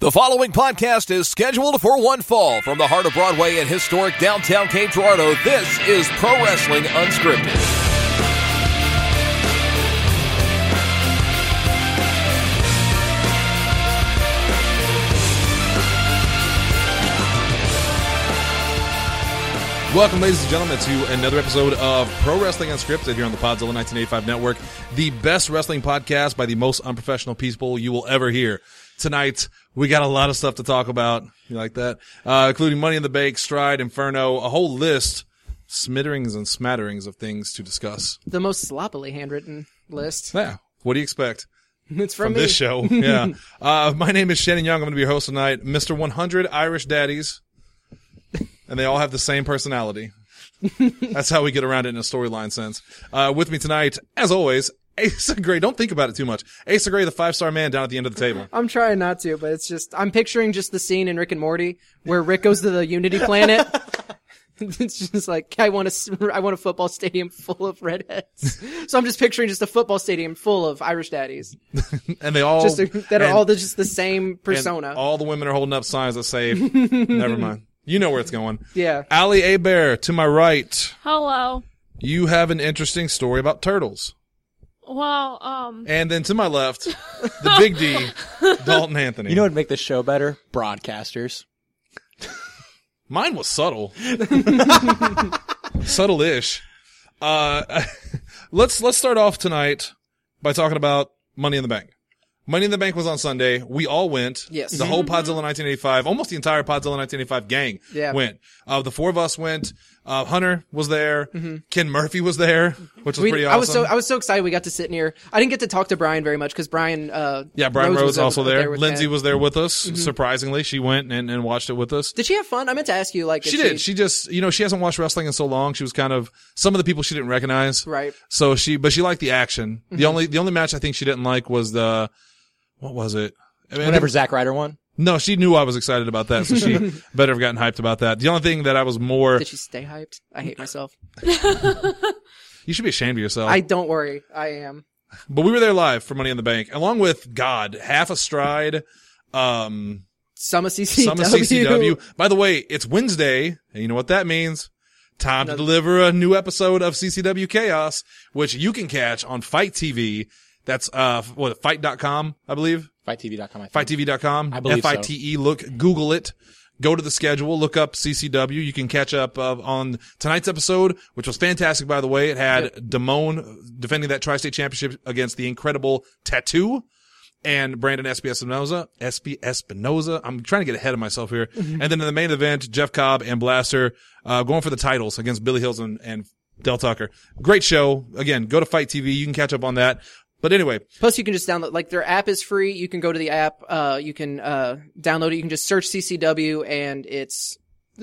The following podcast is scheduled for one fall. From the heart of Broadway and historic downtown Cape Girardeau, this is Pro Wrestling Unscripted. Welcome, ladies and gentlemen, to another episode of Pro Wrestling Unscripted here on the Podzilla 1985 Network, the best wrestling podcast by the most unprofessional people you will ever hear. Tonight, we got a lot of stuff to talk about. You like that? Including Money in the Bank, Stride, Inferno, a whole list, smitterings and smatterings of things to discuss. The most sloppily handwritten list. Yeah. What do you expect? It's from this show. Yeah. My name is Shannon Young. I'm going to be your host tonight. Mr. 100 Irish Daddies. And they all have the same personality. That's how we get around it in a storyline sense. With me tonight, as always, Asa Gray. Don't think about it too much. Asa Gray, the 5-star man down at the end of the table. I'm trying not to, but it's just, I'm picturing just the scene in Rick and Morty where Rick goes to the Unity planet. It's just like, I want a football stadium full of redheads. So I'm just picturing just a football stadium full of Irish daddies. And they all, that are all just the same persona. And all the women are holding up signs that say, never mind. You know where it's going. Yeah. Allie Abear, to my right. Hello. You have an interesting story about turtles. Well, And then to my left, the big D, Dalton Anthony. You know what would make this show better? Broadcasters. Mine was subtle. Subtle-ish. Let's start off tonight by talking about Money in the Bank. Money in the Bank was on Sunday. We all went. Yes. The whole Podzilla 1985, almost the entire Podzilla 1985 gang went. The four of us went. Hunter was there. Mm-hmm. Ken Murphy was there, which was pretty awesome. I was so excited we got to sit near. I didn't get to talk to Brian very much because Brian, Brian Rhodes also there. Lindsay Ken. was there with us. Surprisingly, she went and watched it with us. Did she have fun? I meant to ask you, she did. She just, she hasn't watched wrestling in so long. She was kind of, some of the people she didn't recognize. Right. So but she liked the action. Mm-hmm. The only match I think she didn't like was what was it? Whenever Zack Ryder won? No, she knew I was excited about that, so she better have gotten hyped about that. The only thing that I was more... Did she stay hyped? I hate myself. You should be ashamed of yourself. Don't worry. I am. But we were there live for Money in the Bank, along with half a Stride, Some of CCW. Some of CCW. By the way, it's Wednesday, and you know what that means. Time to deliver a new episode of CCW Chaos, which you can catch on Fight TV. That's, fight.com, I believe. FightTV.com. FightTV.com. I believe FITE. Google it. Go to the schedule. Look up CCW. You can catch up on tonight's episode, which was fantastic, by the way. It had Damone defending that Tri-State Championship against the incredible Tattoo and Brandon SP Espinoza. I'm trying to get ahead of myself here. Mm-hmm. And then in the main event, Jeff Cobb and Blaster going for the titles against Billy Hills and Del Tucker. Great show. Again, go to Fight TV. You can catch up on that. But anyway. Plus you can just download, their app is free. You can go to the app, you can, download it. You can just search CCW and it's,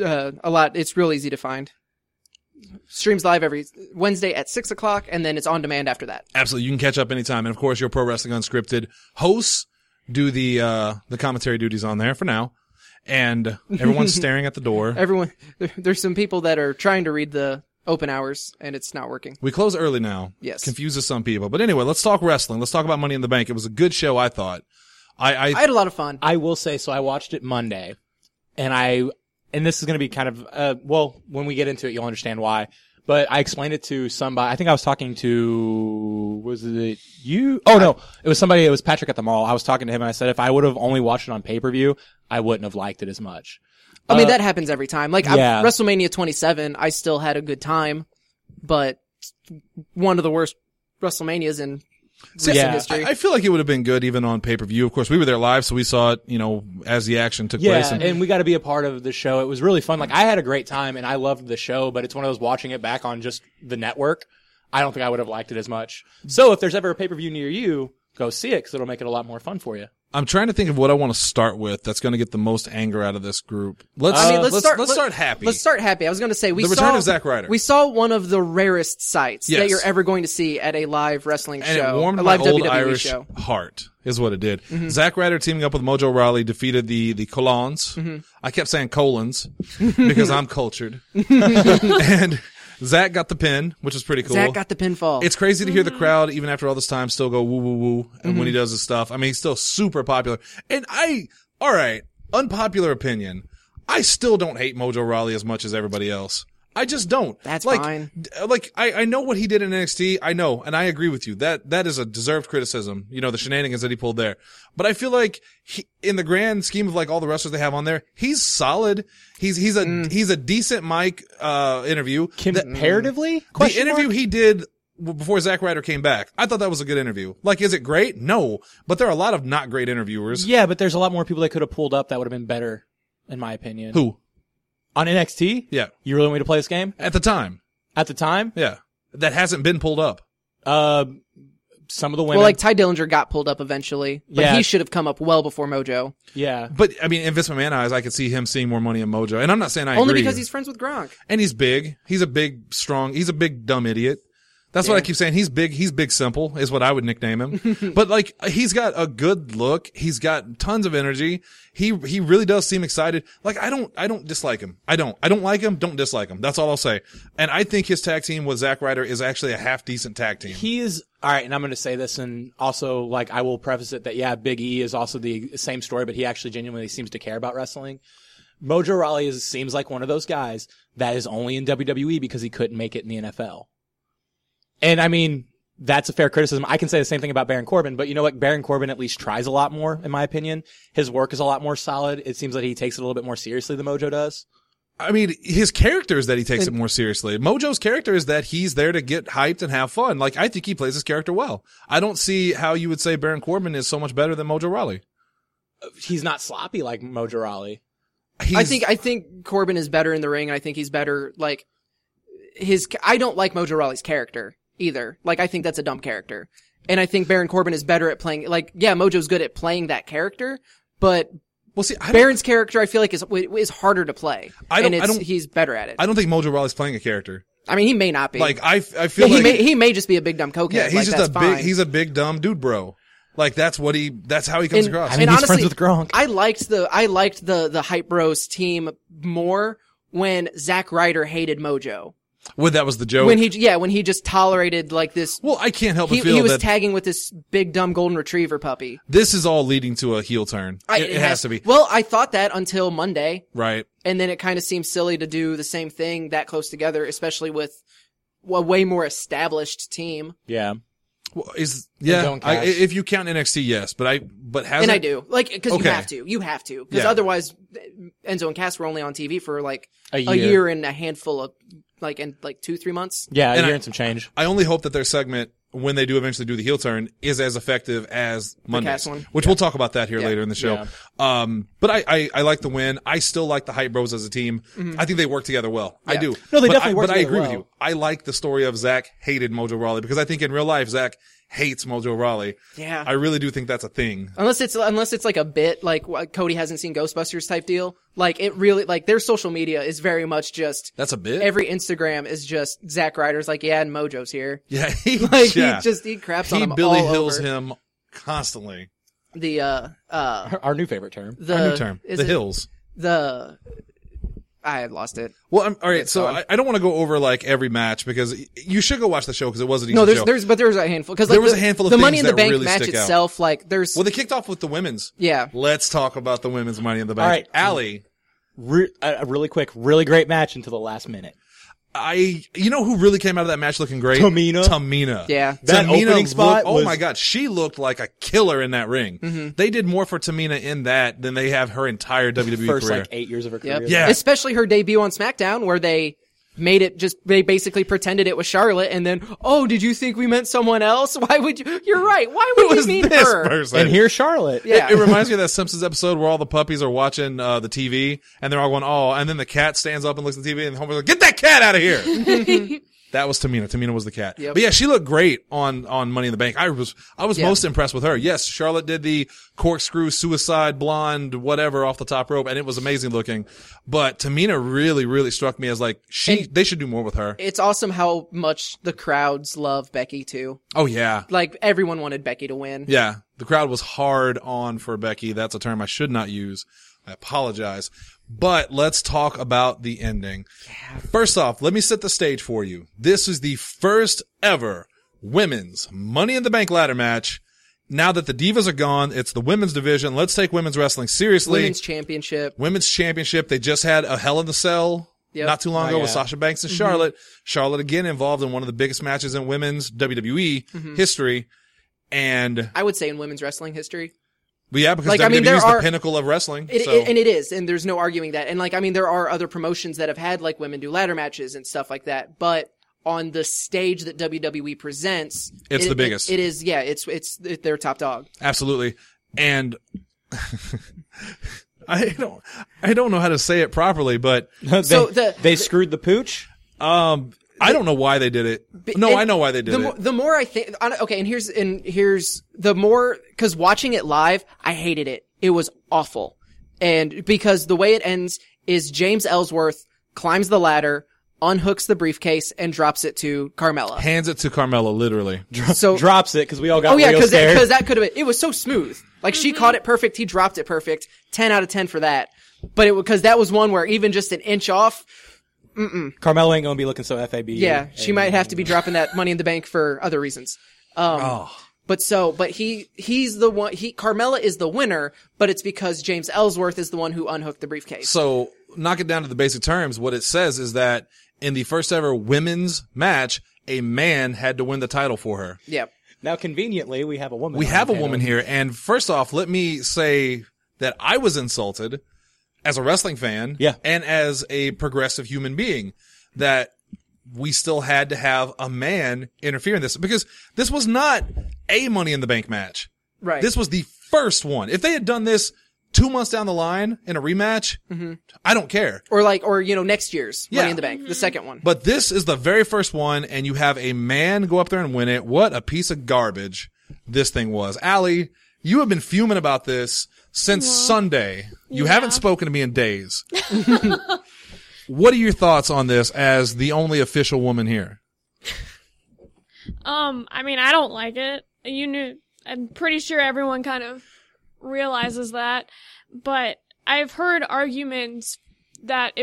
it's real easy to find. Streams live every Wednesday at 6:00 and then it's on demand after that. Absolutely. You can catch up anytime. And of course, your Pro Wrestling Unscripted hosts do the commentary duties on there for now. And everyone's staring at the door. There's some people that are trying to read the open hours, and it's not working. We close early now. Yes. Confuses some people. But anyway, let's talk wrestling. Let's talk about Money in the Bank. It was a good show, I thought. I had a lot of fun. I will say, so I watched it Monday, and this is going to be kind of, when we get into it, you'll understand why. But I explained it to somebody. I think I was talking to, was it you? Oh, no. It was somebody, it was Patrick at the mall. I was talking to him, and I said if I would have only watched it on pay-per-view, I wouldn't have liked it as much. I mean, that happens every time. WrestleMania 27, I still had a good time, but one of the worst WrestleManias in recent history. I feel like it would have been good even on pay-per-view. Of course, we were there live, so we saw it, as the action took place. Yeah, and we got to be a part of the show. It was really fun. I had a great time, and I loved the show, but it's one of those watching it back on just the network. I don't think I would have liked it as much. So if there's ever a pay-per-view near you, go see it, because it'll make it a lot more fun for you. I'm trying to think of what I want to start with that's going to get the most anger out of this group. Let's start happy. Let's start happy. I was going to say, the return of Zack Ryder. We saw one of the rarest sights that you're ever going to see at a live wrestling show. And it warmed my old Irish heart, is what it did. Mm-hmm. Zack Ryder teaming up with Mojo Rawley defeated the Colons. Mm-hmm. I kept saying colons because I'm cultured. And Zach got the pin, which is pretty cool. Zach got the pinfall. It's crazy to hear the crowd, even after all this time, still go woo, woo, woo when he does his stuff. I mean, he's still super popular. And all right, unpopular opinion. I still don't hate Mojo Rawley as much as everybody else. I just don't. That's like, fine. Like, I know what he did in NXT. I know, and I agree with you. That is a deserved criticism. You know, the shenanigans that he pulled there. But I feel like in the grand scheme of like all the wrestlers they have on there, he's solid. He's a decent mic, interview. Comparatively? The interview he did before Zack Ryder came back, I thought that was a good interview. Like, is it great? No. But there are a lot of not great interviewers. Yeah, but there's a lot more people they could have pulled up that would have been better, in my opinion. Who? On NXT? Yeah. You really want me to play this game? At the time. At the time? Yeah. That hasn't been pulled up. Some of the women. Well, like Ty Dillinger got pulled up eventually, but Yeah. he should have come up well before Mojo. Yeah. But, I mean, in Vince McMahon eyes, I could see him seeing more money in Mojo. And I'm not saying I Only agree. because he's friends with Gronk. And he's big. He's a big, strong, he's a big, dumb idiot. That's what I keep saying. He's big simple is what I would nickname him. But like, he's got a good look. He's got tons of energy. He really does seem excited. Like, I don't dislike him. I don't like him. Don't dislike him. That's all I'll say. And I think his tag team with Zack Ryder is actually a half decent tag team. He is, alright, and I'm gonna say this, and also, like, I will preface it that, yeah, Big E is also the same story, but he actually genuinely seems to care about wrestling. Mojo Rawley seems like one of those guys that is only in WWE because he couldn't make it in the NFL. And I mean, that's a fair criticism. I can say the same thing about Baron Corbin, but you know what? Baron Corbin at least tries a lot more, in my opinion. His work is a lot more solid. It seems like he takes it a little bit more seriously than Mojo does. I mean, his character is that he takes it more seriously. Mojo's character is that he's there to get hyped and have fun. Like, I think he plays his character well. I don't see how you would say Baron Corbin is so much better than Mojo Rawley. He's not sloppy like Mojo Rawley. I think Corbin is better in the ring, and I think he's better, like, I don't like Mojo Rawley's character either. Like, I think that's a dumb character. And I think Baron Corbin is better at playing, like, yeah, Mojo's good at playing that character, but well, see, Baron's character, I feel like, is harder to play. He's better at it. I don't think Mojo Rawley's playing a character. I mean, he may not be. Like, I feel yeah, like he may just be a big dumb cokehead. yeah, he's like, just that's he's a big dumb dude, bro. Like, that's how he comes across. I mean, and he's friends with Gronk. I liked the Hype Bros team more when Zack Ryder hated Mojo. When that was the joke. When he just tolerated like this. Well, I can't help but feel he was that tagging with this big dumb golden retriever puppy. this is all leading to a heel turn. It has to be. Well, I thought that until Monday, Right. and then it kind of seems silly to do the same thing that close together, especially with a way more established team. Yeah. Well, if you count NXT, yes, but hasn't. And I do, like, because Okay. you have to, because Yeah. otherwise, Enzo and Cass were only on TV for like A a year. year and a handful of like 2-3 months. Yeah, And a year and some change. I only hope that their segment, when they do eventually do the heel turn, is as effective as Monday's, Cass one. which we'll talk about that here Yeah. later in the show. Yeah. But I like the win. I still like the Hype Bros as a team. I think they work together well. I do. No, they But definitely work But I together agree with well. you. I like the story of Zach hated Mojo Rawley because I think in real life Zach hates Mojo Rawley. Yeah. I really do think that's a thing. Unless it's like a bit, like what Cody hasn't seen Ghostbusters type deal. Like it really, like their social media is very much just, That's a bit. every Instagram is just Zack Ryder's like, yeah, and Mojo's here. Yeah. He craps on he him Billy all Hills over. him constantly. The, Our new favorite term. the, Our new term. is The it Hills. I lost it. Well, all right. It's So gone. I don't want to go over like every match because you should go watch the show because it was a decent No, show. there's a handful. Cause like There was a handful of the things Money in the that Bank really match stick out. itself, like there's, Well, they kicked off with the women's. yeah. Let's talk about the women's Money in the Bank. All right. Allie, Really quick, really great match until the last minute. you know who really came out of that match looking great? Tamina. Yeah. That Tamina opening spot oh was- my god, she looked like a killer in that ring. Mm-hmm. They did more for Tamina in that than they have her entire WWE First career. like 8 years of her Yep. career. Yeah. Especially her debut on SmackDown where they they basically pretended it was Charlotte and then, oh, did you think we meant someone else? Why would you, you're right. Why Who would was you mean this her? person? And here's Charlotte. Yeah. It reminds me of that Simpsons episode where all the puppies are watching the TV and they're all going, oh, and then the cat stands up and looks at the TV and Homer's like, get that cat out of here. That was Tamina. Tamina was the cat. Yep. But yeah, she looked great on Money in the Bank. I was Yeah. most impressed with her. Yes, Charlotte did the corkscrew, suicide, blonde, whatever off the top rope, and it was amazing looking. But Tamina really, really struck me as like, they should do more with her. It's awesome how much the crowds love Becky too. Oh yeah. Like everyone wanted Becky to win. Yeah. The crowd was hard on for Becky. That's a term I should not use. I apologize. But let's talk about the ending. First off, let me set the stage for you. This is the first ever women's Money in the Bank ladder match now that the Divas are gone, it's the women's division. Let's take women's wrestling seriously. Women's championship. They just had a Hell in the Cell not too long ago with Sasha Banks and Charlotte. Charlotte again involved in one of the biggest matches in women's WWE history. And I would say in women's wrestling history. But yeah, because WWE is the pinnacle of wrestling. And it is, and there's no arguing that. And like, I mean, there are other promotions that have had like women do ladder matches and stuff like that, but on the stage that WWE presents, it's the biggest. It is, yeah, it's their top dog. Absolutely. And I don't know how to say it properly, but they screwed the pooch. I don't know why they did it. No, I know why they did it. The more I think, okay, and here's the more, cause watching it live, I hated it. It was awful. And because the way it ends is James Ellsworth climbs the ladder, unhooks the briefcase, and drops it to Carmella. Hands it to Carmella, literally. So drops it, cause we all got real scared. Cause that could have been, it was so smooth. Like she caught it perfect, he dropped it perfect. 10 out of 10 for that. But cause that was one where even just an inch off, Carmella ain't gonna be looking so FAB. Yeah, she might have to be dropping that Money in the Bank for other reasons. But he's the one, Carmella is the winner, but it's because James Ellsworth is the one who unhooked the briefcase. So, knock it down to the basic terms, what it says is that in the first ever women's match, a man had to win the title for her. Yep. Now, conveniently, we have a woman. We have a woman here, and first off, let me say that I was insulted as a wrestling fan, and as a progressive human being, that we still had to have a man interfere in this, because this was not a Money in the Bank match. Right. This was the first one. If they had done this 2 months down the line in a rematch, I don't care. Or next year's Money in the Bank, the second one. But this is the very first one, and you have a man go up there and win it. What a piece of garbage this thing was. Allie, you have been fuming about this since Sunday. You haven't spoken to me in days. What are your thoughts on this as the only official woman here? I mean, I don't like it. I'm pretty sure everyone kind of realizes that, but I've heard arguments that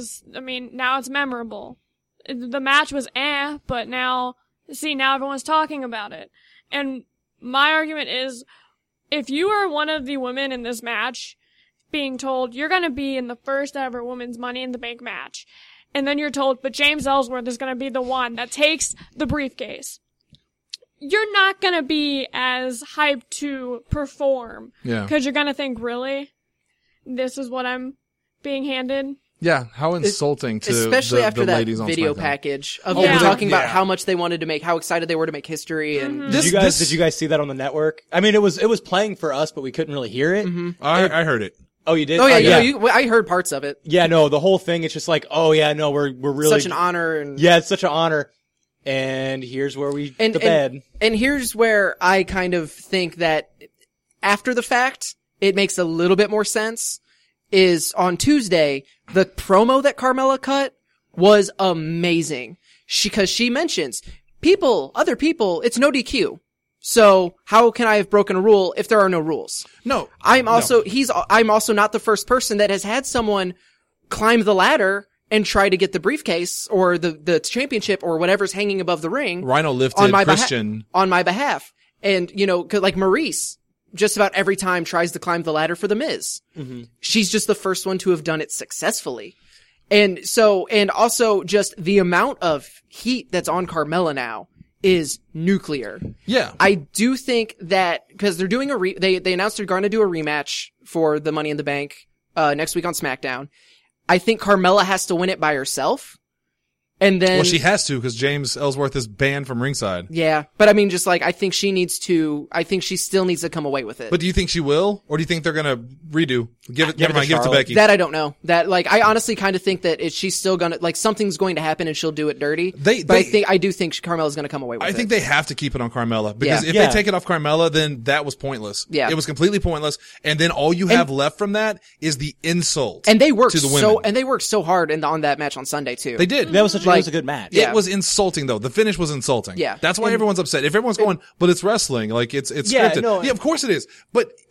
now it's memorable. The match was but now everyone's talking about it. And my argument is, if you are one of the women in this match being told you're going to be in the first ever women's Money in the Bank match, and then you're told, but James Ellsworth is going to be the one that takes the briefcase, you're not going to be as hyped to perform. Yeah. Because you're going to think, really? This is what I'm being handed? Yeah, how insulting to especially the after that ladies on video SmackDown. Package of them talking about how much they wanted to make, how excited they were to make history. And did you guys see that on the network? I mean, it was playing for us, but we couldn't really hear it. I heard it. Oh, you did? Oh yeah, I heard parts of it. Yeah, no, the whole thing. It's just like, we're really such an honor. It's such an honor. And here's where bed. And here's where I kind of think that after the fact, it makes a little bit more sense. Is on Tuesday, the promo that Carmella cut was amazing. Because she mentions other people, it's no DQ. So how can I have broken a rule if there are no rules? No. I'm also not the first person that has had someone climb the ladder and try to get the briefcase or the championship or whatever's hanging above the ring. Rhino lifted Christian on my behalf. And, like Maurice, just about every time tries to climb the ladder for the Miz. She's just the first one to have done it successfully. And also just the amount of heat that's on Carmella now is nuclear. Yeah. I do think that, cause they're doing they announced they're going to do a rematch for the Money in the Bank, next week on SmackDown. I think Carmella has to win it by herself. And then, well, she has to, because James Ellsworth is banned from ringside. Yeah, but I mean, just like, I think she still needs to come away with it. But do you think she will? Or do you think they're gonna redo? Give it to Becky. That I don't know. That, like, I honestly kind of think that she's still gonna, like, something's going to happen and she'll do it dirty. I do think Carmella's gonna come away with it. I think they have to keep it on Carmella, because if they take it off Carmella, then that was pointless. Yeah. It was completely pointless. And then all you have left from that is the insult. And they worked so hard on that match on Sunday too. They did. That was it was a good match. It was insulting though. The finish was insulting. Yeah. That's why everyone's upset. If everyone's going, but it's wrestling, like it's scripted. No, yeah, of course it is. But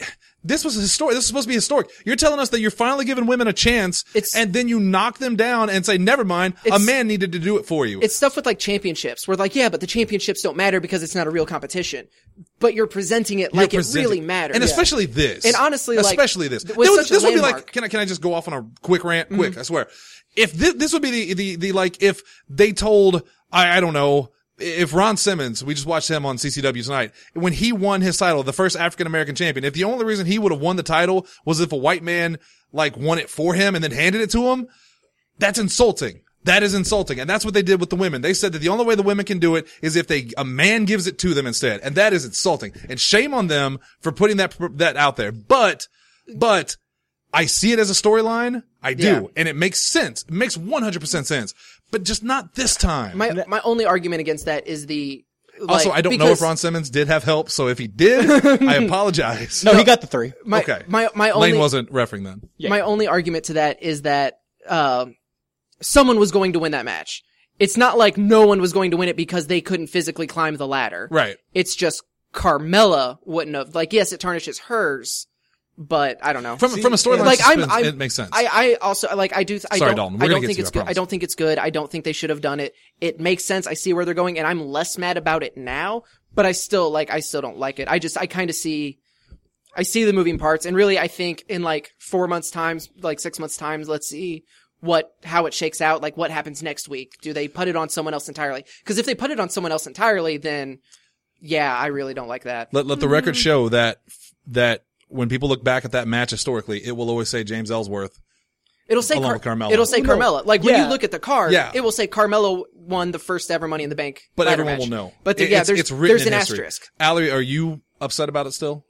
This was historic. This is supposed to be historic. You're telling us that you're finally giving women a chance, and then you knock them down and say, never mind, a man needed to do it for you. It's stuff with like championships where like, yeah, but the championships don't matter because it's not a real competition. But you're presenting it like it really matters. And especially this. And honestly, especially this. This would be like, can I just go off on a quick rant? Quick, I swear. If this would be the like, if they told, I don't know, if Ron Simmons, we just watched him on CCW tonight, when he won his title, the first African-American champion, if the only reason he would have won the title was if a white man, like, won it for him and then handed it to him, that's insulting. That is insulting. And that's what they did with the women. They said that the only way the women can do it is if a man gives it to them instead. And that is insulting. And shame on them for putting that out there. But, I see it as a storyline. I do. Yeah. And it makes sense. It makes 100% sense. But just not this time. My only argument against that is also, I don't know if Ron Simmons did have help, so if he did, I apologize. No, he got the 3. Okay. My Lane wasn't refereeing then. Yeah. My only argument to that is that, someone was going to win that match. It's not like no one was going to win it because they couldn't physically climb the ladder. Right. It's just Carmella wouldn't have, like, yes, it tarnishes hers, but I don't know. From a storyline, like, it makes sense. I also, like, I don't think it's good. I don't think it's good. I don't think they should have done it. It makes sense. I see where they're going, and I'm less mad about it now, but I still don't like it. I kind of see the moving parts, and really I think in like 4 months times, like 6 months times, let's see how it shakes out, like what happens next week. Do they put it on someone else entirely? Because if they put it on someone else entirely, then yeah, I really don't like that. Let the record show that when people look back at that match historically, it will always say James Ellsworth. It'll say Carmella. It'll say Carmella. Like when you look at the card, it will say Carmella won the first ever Money in the Bank. But everyone match. Will know. But there's an asterisk. Allie, are you upset about it still?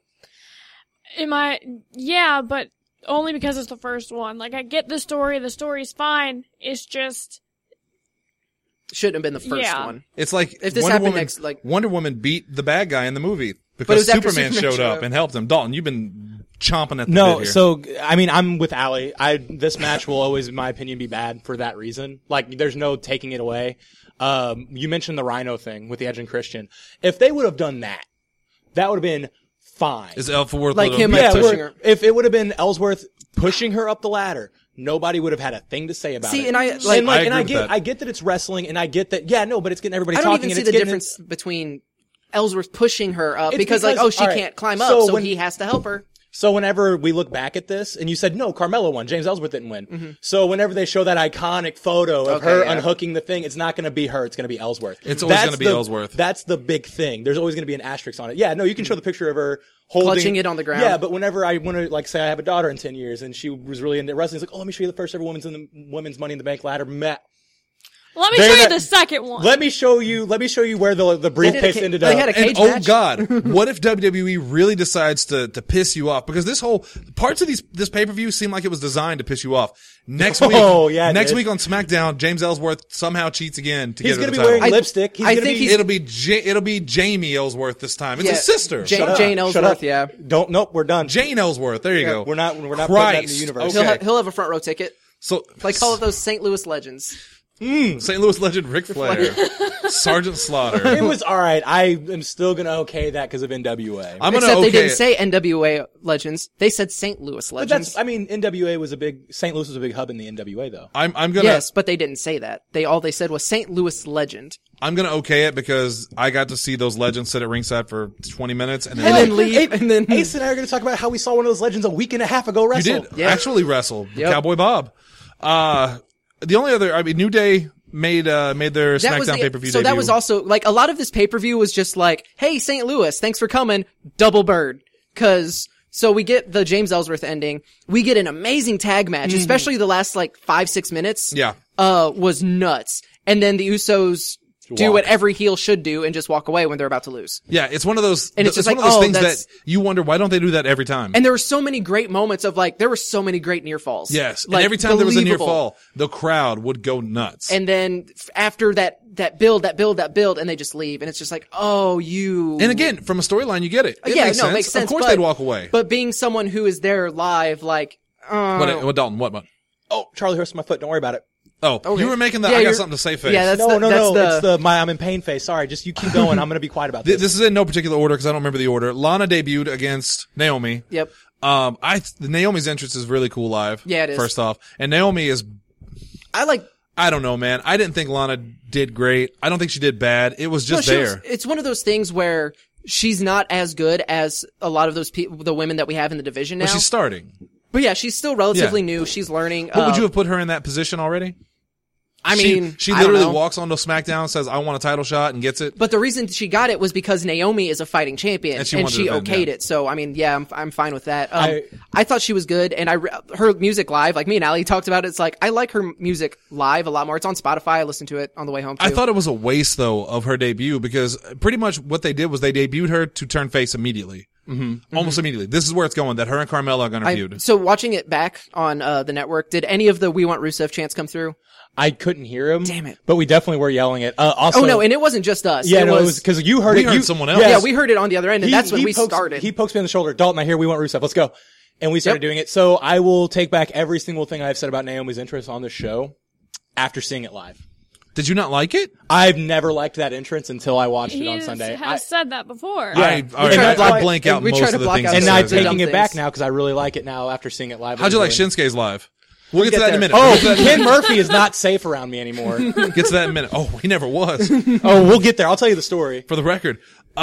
Yeah, but only because it's the first one. Like, I get the story. The story's fine. It's just shouldn't have been the first one. It's like if this happened next, like Wonder Woman beat the bad guy in the movie because Superman showed up and helped him. Dalton, you've been chomping at the bit here. So I mean, I'm with Allie. This match will always, in my opinion, be bad for that reason. Like, there's no taking it away. You mentioned the Rhino thing with the Edge and Christian. If they would have done that, that would have been fine. Is Ellsworth like him pushing her? If it would have been Ellsworth pushing her up the ladder, nobody would have had a thing to say about it. And I get that it's wrestling, and I get that. Yeah, no, but it's getting everybody talking. I don't even see the difference between Ellsworth pushing her up because she can't climb up, so he has to help her. So whenever we look back at this, and you said, no, Carmella won, James Ellsworth didn't win. Mm-hmm. So whenever they show that iconic photo of her unhooking the thing, it's not going to be her, it's going to be Ellsworth. It's always going to be Ellsworth. That's the big thing. There's always going to be an asterisk on it. Yeah, no, you can show the picture of her clutching it on the ground. Yeah, but whenever I want to, like, say I have a daughter in 10 years, and she was really into wrestling, it's like, oh, let me show you the first ever women's Money in the Bank ladder. Let me show you the second one. Let me show you where the briefcase ended up. They had a cage match. Oh God, what if WWE really decides to piss you off? Because parts of this pay-per-view seem like it was designed to piss you off. Next week week on SmackDown, James Ellsworth somehow cheats again to get the title. He's going to be wearing lipstick. It'll be Jamie Ellsworth this time. It's his sister. Jane Ellsworth, yeah. Nope, we're done. Jane Ellsworth, there you go. We're not putting that in the universe. Okay. He'll have a front row ticket. So like all of those St. Louis legends. St. Louis legend Ric Flair. Sergeant Slaughter. It was alright. I am still gonna okay that because of NWA. Except they didn't say NWA legends. They said St. Louis legends. NWA was St. Louis was a big hub in the NWA though. I'm gonna. Yes, but they didn't say that. All they said was St. Louis legend. I'm gonna okay it because I got to see those legends sit at ringside for 20 minutes and then leave. And then Ace and I are gonna talk about how we saw one of those legends a week and a half ago wrestle. You did actually wrestle. Yep. Cowboy Bob. The only other, New Day made their SmackDown pay-per-view so debut. That was also, like, a lot of this pay-per-view was just like, hey, St. Louis, thanks for coming, double bird. So we get the James Ellsworth ending. We get an amazing tag match, especially the last, 5-6 minutes. Yeah. Was nuts. And then the Usos do what every heel should do and just walk away when they're about to lose. Yeah, it's one of those, and it's just one of those things that you wonder, why don't they do that every time? And there were so many great moments of there were so many great near falls. Yes. And every time there was a near fall, the crowd would go nuts. And then after that build, and they just leave. And it's just like, and again, from a storyline, you get it. It makes sense. Of course they'd walk away. But being someone who is there live, What, Dalton, what? Oh, Charlie hurts my foot. Don't worry about it. Oh, okay. You were making the I got something to say face. Yeah, no. It's the I'm in pain face. Sorry, just you keep going. I'm going to be quiet about this. This is in no particular order because I don't remember the order. Lana debuted against Naomi. Yep. Naomi's entrance is really cool live. Yeah, it is. First off. And Naomi is, I don't know, man. I didn't think Lana did great. I don't think she did bad. It was just there. It's one of those things where she's not as good as a lot of those people, the women that we have in the division now. But she's starting. But yeah, she's still relatively new. She's learning. But would you have put her in that position already? I mean, she I don't literally know. walks onto SmackDown, says, I want a title shot, and gets it. But the reason she got it was because Naomi is a fighting champion, And she and wanted she to defend, okayed yeah. it. So, I mean, yeah, I'm fine with that. I thought she was good, and her music live, like me and Ali talked about it, it's like, I like her music live a lot more. It's on Spotify. I listened to it on the way home, too. I thought it was a waste, though, of her debut, because pretty much what they did was they debuted her to turn face immediately. Mm-hmm. Almost immediately. This is where it's going, that her and Carmella are going to feud. So watching it back on the network, did any of the "We Want Rusev" chants come through? I couldn't hear him. Damn it. But we definitely were yelling it. Also, Oh no, and it wasn't just us. yeah, it no, it was because you heard We it. heard you, someone else. Yeah, we heard it on the other end, and that's when we pokes, started. He pokes me on the shoulder. Dalton, I hear we want Rusev. Let's go. And we started Yep. doing it. So I will take back every single thing I've said about Naomi's entrance on the show after seeing it live. Did you not like it? I've never liked that entrance until I watched it on He Sunday. has said that before. I tried to blank out we most tried to of the block things. out he and some I'm of said. the dumb taking it back things. now because I really like it now after seeing it live. How'd you like Shinsuke's live? We'll get to that in a minute. Oh, We'll get to that in a Ken Murphy is not safe around me anymore. minute. Get to that in a minute. Oh, he never was. Oh, we'll get there. I'll tell you the story. For the record,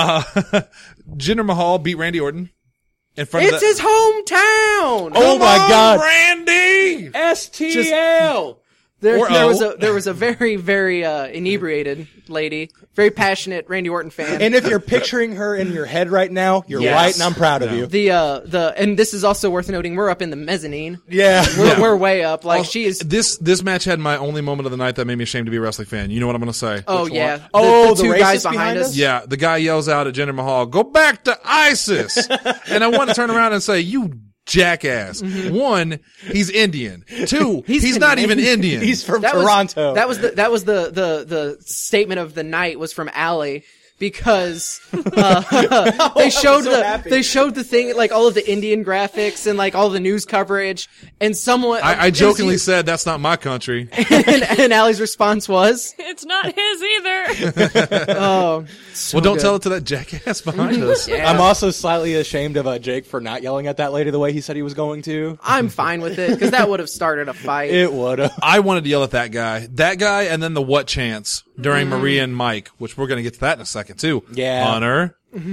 Jinder Mahal beat Randy Orton in front of It's his hometown. Oh my God. Randy! STL. There O. was a very, very inebriated lady, very passionate Randy Orton fan. And if you're picturing her in your head right now, you're Yes. right, and I'm proud of you. And this is also worth noting, we're up in the mezzanine. Yeah. We're way up. Like she is. This match had my only moment of the night that made me ashamed to be a wrestling fan. You know what I'm going to say? Oh Which yeah. one? Oh, the two guys racist behind us? Yeah, the guy yells out at Jinder Mahal, "Go back to ISIS!" And I want to turn around and say, "You jackass!" One, he's Indian. Two, he's not even Indian. He's from That Toronto. Was the statement of the night was from Allie. Because they showed the thing, like all of the Indian graphics and like all the news coverage, and someone I jokingly said, "That's not my country." and Allie's response was, It's not his either. "Oh, so Well, don't good. tell it to that jackass behind us. Yeah. I'm also slightly ashamed of Jake for not yelling at that lady the way he said he was going to. I'm fine with it because that would have started a fight." It would've. I wanted to yell at that guy, and then the what chance during Maria and Mike, which we're going to get to that in a second too. Yeah. Hunter.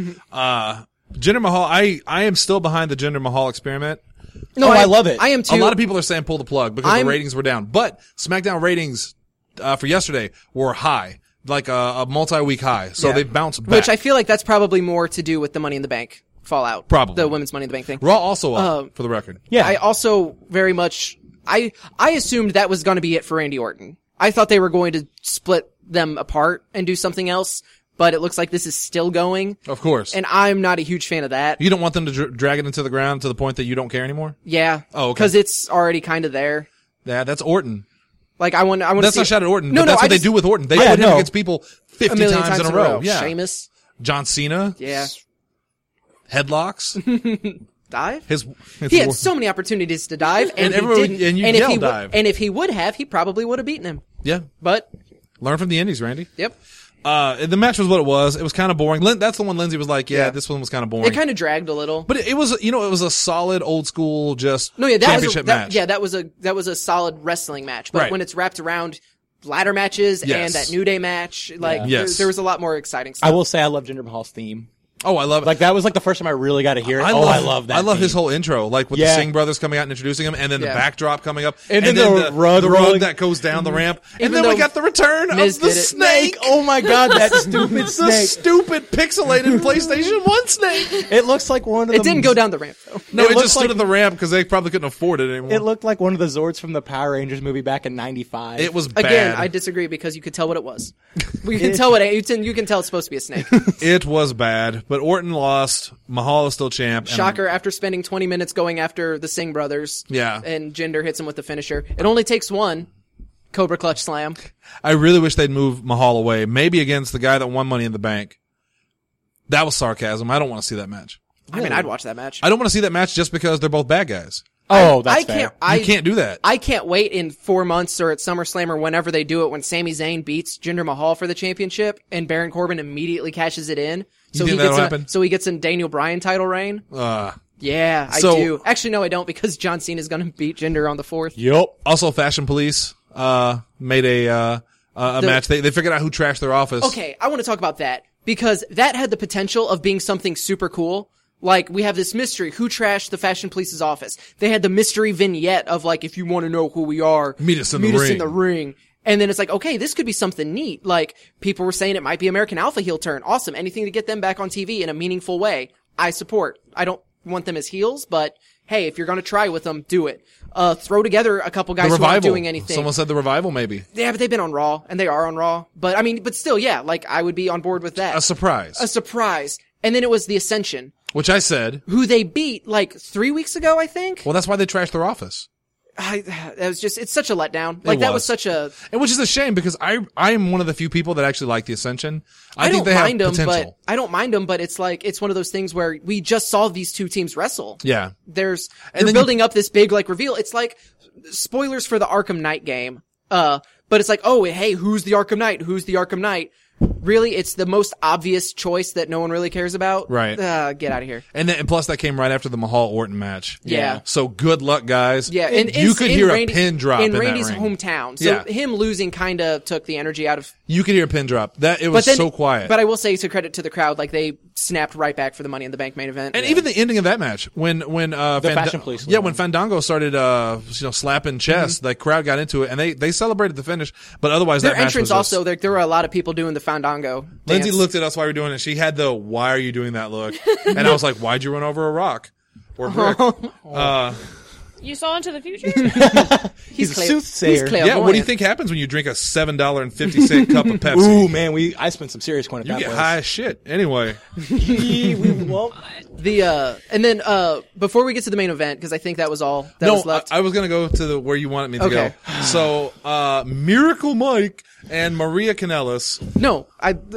Jinder Mahal, I am still behind the Jinder Mahal experiment. No, I love it. I am too. A lot of people are saying pull the plug because the ratings were down, but SmackDown ratings for yesterday were high, like a multi-week high. So Yeah. they've bounced back. Which I feel like that's probably more to do with the Money in the Bank fallout. Probably. The women's Money in the Bank thing. Raw also up, for the record. Yeah. I also very much I assumed that was going to be it for Randy Orton. I thought they were going to split them apart and do something else, but it looks like this is still going. Of course. And I'm not a huge fan of that. You don't want them to drag it into the ground to the point that you don't care anymore? Yeah. Oh, okay. Because it's already kind of there. Yeah, that's Orton. Like I want to That's see not shot at Orton, No, but no, that's I what they just- do with Orton. They Yeah, put him no. against people 50 a million times in a row. Yeah. Sheamus. John Cena. Yeah. Headlocks. Dive? His He had so many opportunities to dive, and he everyone- didn't. and you if he yell dive. and if he would have, he probably would have beaten him. Yeah. But Learn from the Indies, Randy. yep, The match was what it was. It was kind of boring. That's the one Lindsay was like, yeah, this one was kind of boring. it kind of dragged a little. But it was, it was a solid old school, just No, yeah, championship match. that was a solid wrestling match. But Right. when it's wrapped around ladder matches Yes. and that New Day match, like Yes. there was a lot more exciting stuff. I will say I love Jinder Mahal's theme. Oh, I love it. Like that was like the first time I really got to hear it. I love that. I love theme. his whole intro, like with the Yeah. Singh brothers coming out and introducing him, and then the Yeah. backdrop coming up, And then the rug the rolling. that goes down the ramp, and Even then we though got the return Miz of the did it. snake. Oh my God, that stupid The snake! stupid pixelated PlayStation 1 snake. It looks like one of the. It didn't go down the ramp though. No, It it looks just stood like- at the ramp because they probably couldn't afford it anymore. It looked like one of the Zords from the Power Rangers movie back in '95. It was bad. Again, I disagree because you could tell what it was. You can tell you can tell it's supposed to be a snake. It was bad, but Orton lost. Mahal is still champ. and- Shocker! After spending 20 minutes going after the Singh brothers, Yeah. and Jinder hits him with the finisher. It only takes one Cobra Clutch Slam. I really wish they'd move Mahal away, maybe against the guy that won Money in the Bank. That was sarcasm. I don't want to see that match. I mean, I'd watch that match. I don't want to see that match just because they're both bad guys. Oh, that's I can't. fair. You can't do that. I can't wait in 4 months or at SummerSlam or whenever they do it when Sami Zayn beats Jinder Mahal for the championship and Baron Corbin immediately cashes it in. So think he that'll gets happen? so he gets a Daniel Bryan title reign. Yeah, I So- do. Actually, no, I don't, because John Cena is going to beat Jinder on the 4th. Yep. Also, Fashion Police made a match. They figured out who trashed their office. Okay, I want to talk about that, because that had the potential of being something super cool. Like, we have this mystery. Who trashed the Fashion Police's office? They had the mystery vignette of, like, if you want to know who we are, Meet us in the ring. And then it's like, okay, this could be something neat. Like, people were saying it might be American Alpha heel turn. Awesome. Anything to get them back on TV in a meaningful way. I support. I don't want them as heels, but hey, if you're going to try with them, do it. Throw together a couple guys The who aren't Revival. doing anything. Someone said the Revival, maybe. Yeah, but they've been on Raw, and they are on Raw. But I mean, but still, yeah, like, I would be on board with that. A surprise. A surprise. And then it was the Ascension, Which I said. who they beat like 3 weeks ago, I think. Well, that's why they trashed their office. It was just, it's such a letdown. Like, that was such a, And which is a shame, because I am one of the few people that actually like the Ascension. I think don't they mind have them, potential. but I don't mind them, but it's like, it's one of those things where we just saw these two teams wrestle. Yeah. They're then building up this big, like, reveal. It's like, spoilers for the Arkham Knight game. But it's like, oh, hey, who's the Arkham Knight? Who's the Arkham Knight? Really, it's the most obvious choice that no one really cares about. Right. Get out of here. And plus that came right after the Mahal Orton match. Yeah. So good luck, guys. Yeah, and you could hear a pin drop in Randy's that ring. hometown. So Yeah. him losing kind of took the energy out of. You could hear a pin drop. It was so quiet. But I will say, to credit to the crowd, like, they snapped right back for the Money in the Bank main event. And even the ending of that match, when Fashion Police. yeah, when Fandango started slapping chests, the crowd got into it, and they celebrated the finish. But otherwise, their that match entrance was just, also, there were a lot of people doing the Fandango. Lindsay dance. looked at us while we were doing it. She had the "Why are you doing that?" look, and I was like, "Why'd you run over a rock or brick?" You saw into the future? He's a Claire- soothsayer. he's Yeah, what do you clairvoyant. think happens when you drink a $7.50 cup of Pepsi? Ooh, man, I spent some serious coin at You that get place. high as shit. Anyway, Well, And then, before we get to the main event, because I think that was all that was left. I was gonna go to where you wanted me to Okay. go. So, Miracle Mike and Maria Kanellis. No,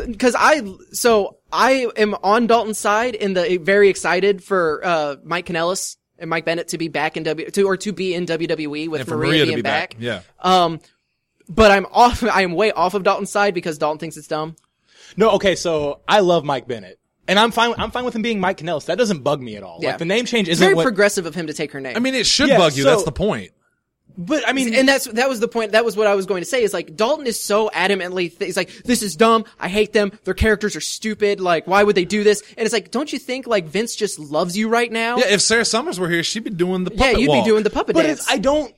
so I am on Dalton's side in the very excited for, Mike Kanellis and Mike Bennett to be back in to be in WWE with And for Maria to being be back. Yeah. But I am way off of Dalton's side because Dalton thinks it's dumb. no, okay, so I love Mike Bennett. And I'm fine with him being Mike Kanellis. That doesn't bug me at all. Yeah. Like, the name change It's isn't very what... progressive of him to take her name. I mean, it should Yeah, bug you. so- That's the point. But, I mean... And that was the point. That was what I was going to say, is like, Dalton is so adamantly, he's like, this is dumb. I hate them. Their characters are stupid. Like, why would they do this? And it's like, don't you think, like, Vince just loves you right now? Yeah, if Sarah Summers were here, she'd be doing the Yeah, puppet you'd walk. be doing the puppet But dance. I don't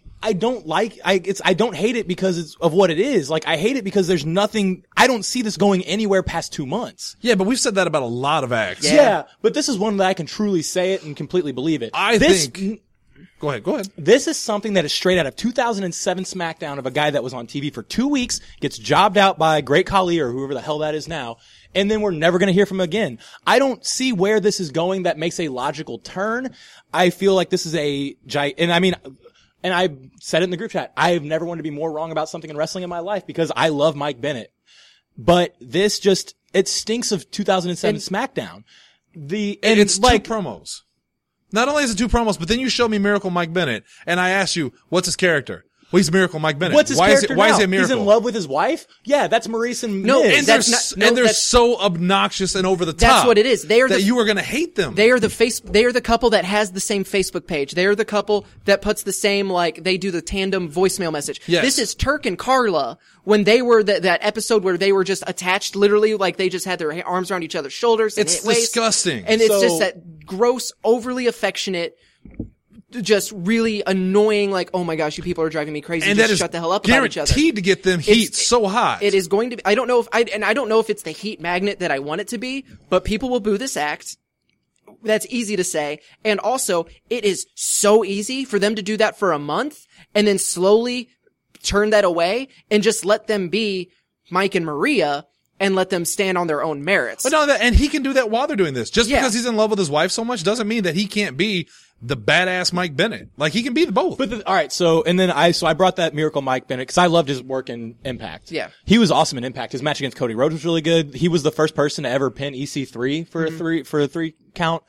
hate it because of what it is. Like, I hate it because there's nothing, I don't see this going anywhere past 2 months. Yeah, but we've said that about a lot of acts. Yeah. But this is one that I can truly say it and completely believe it. I think. Go ahead. This is something that is straight out of 2007 SmackDown of a guy that was on TV for 2 weeks, gets jobbed out by Great Khali or whoever the hell that is now, and then we're never going to hear from him again. I don't see where this is going that makes a logical turn. I feel like this is and I said it in the group chat, I've never wanted to be more wrong about something in wrestling in my life because I love Mike Bennett. But this it stinks of 2007 SmackDown. And it's two promos. Not only is it two promos, but then you show me Miracle Mike Bennett, and I ask you, what's his character? Well, he's Miracle Mike Bennett. What's his character Why now? is he a miracle? He's in love with his wife? Yeah, that's Maurice and No, Miz. And they're so obnoxious and over the top. That's what it is. They are that you are going to hate them. They are the couple that has the same Facebook page. They are the couple that puts the same, like, they do the tandem voicemail message. Yes. This is Turk and Carla when they were that episode where they were just attached, literally, like they just had their arms around each other's shoulders. And It's waist. disgusting. And it's So- just that gross, overly affectionate, just really annoying, like, oh my gosh, you people are driving me crazy. and Just that is shut the hell up about each other. guaranteed to get them heat It's- so hot. It is going to be, I don't know if it's the heat magnet that I want it to be, but people will boo this act. That's easy to say. And also, it is so easy for them to do that for a month and then slowly turn that away and just let them be Mike and Maria and let them stand on their own merits. But no, and he can do that while they're doing this. Just Yeah. because he's in love with his wife so much doesn't mean that he can't be the badass Mike Bennett. Like, he can be both. But all right, so I brought that Miracle Mike Bennett because I loved his work in Impact. Yeah. He was awesome in Impact. His match against Cody Rhodes was really good. He was the first person to ever pin EC3 for a three count.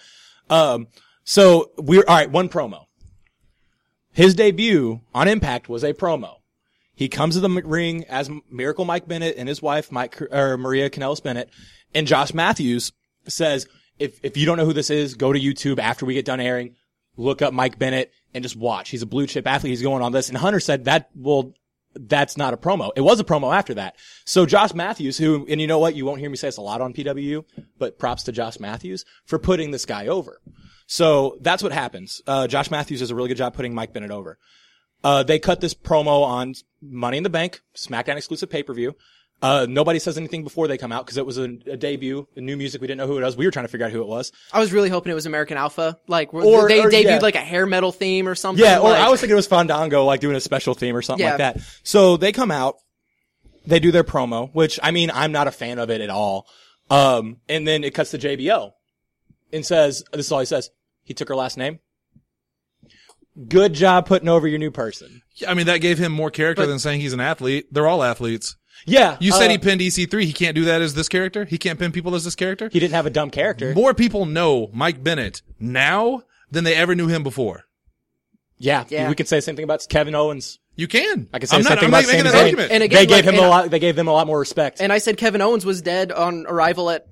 So all right, one promo. His debut on Impact was a promo. He comes to the ring as Miracle Mike Bennett and his wife Maria Kanellis Bennett, and Josh Matthews says, If you don't know who this is, go to YouTube after we get done airing, look up Mike Bennett and just watch. He's a blue chip athlete. He's going on this. And Hunter said that's not a promo. It was a promo after that. So Josh Matthews, and you know what? You won't hear me say this a lot on PWU, but props to Josh Matthews for putting this guy over. So that's what happens. Josh Matthews does a really good job putting Mike Bennett over. They cut this promo on Money in the Bank, SmackDown exclusive pay-per-view. Nobody says anything before they come out because it was a debut, a new music. We didn't know who it was. We were trying to figure out who it was. I was really hoping it was American Alpha. Like, Or they debuted yeah. like a hair metal theme or something. Yeah, or like, I was thinking it was Fandango, like doing a special theme or something Yeah. like that. So they come out, they do their promo, which, I mean, I'm not a fan of it at all. And then it cuts to JBL and says, this is all he says, he took her last name. Good job putting over your new person. I mean, that gave him more character than saying he's an athlete. They're all athletes. Yeah. You said he pinned EC3. He can't do that as this character? He can't pin people as this character? He didn't have a dumb character. More people know Mike Bennett now than they ever knew him before. Yeah. Yeah. We can say the same thing about Kevin Owens. You can. I can say I'm the same not, thing I'm about not making Sami that Zayn. argument. And again, They gave like, him a lot. They gave them a lot more respect. And I said Kevin Owens was dead on arrival at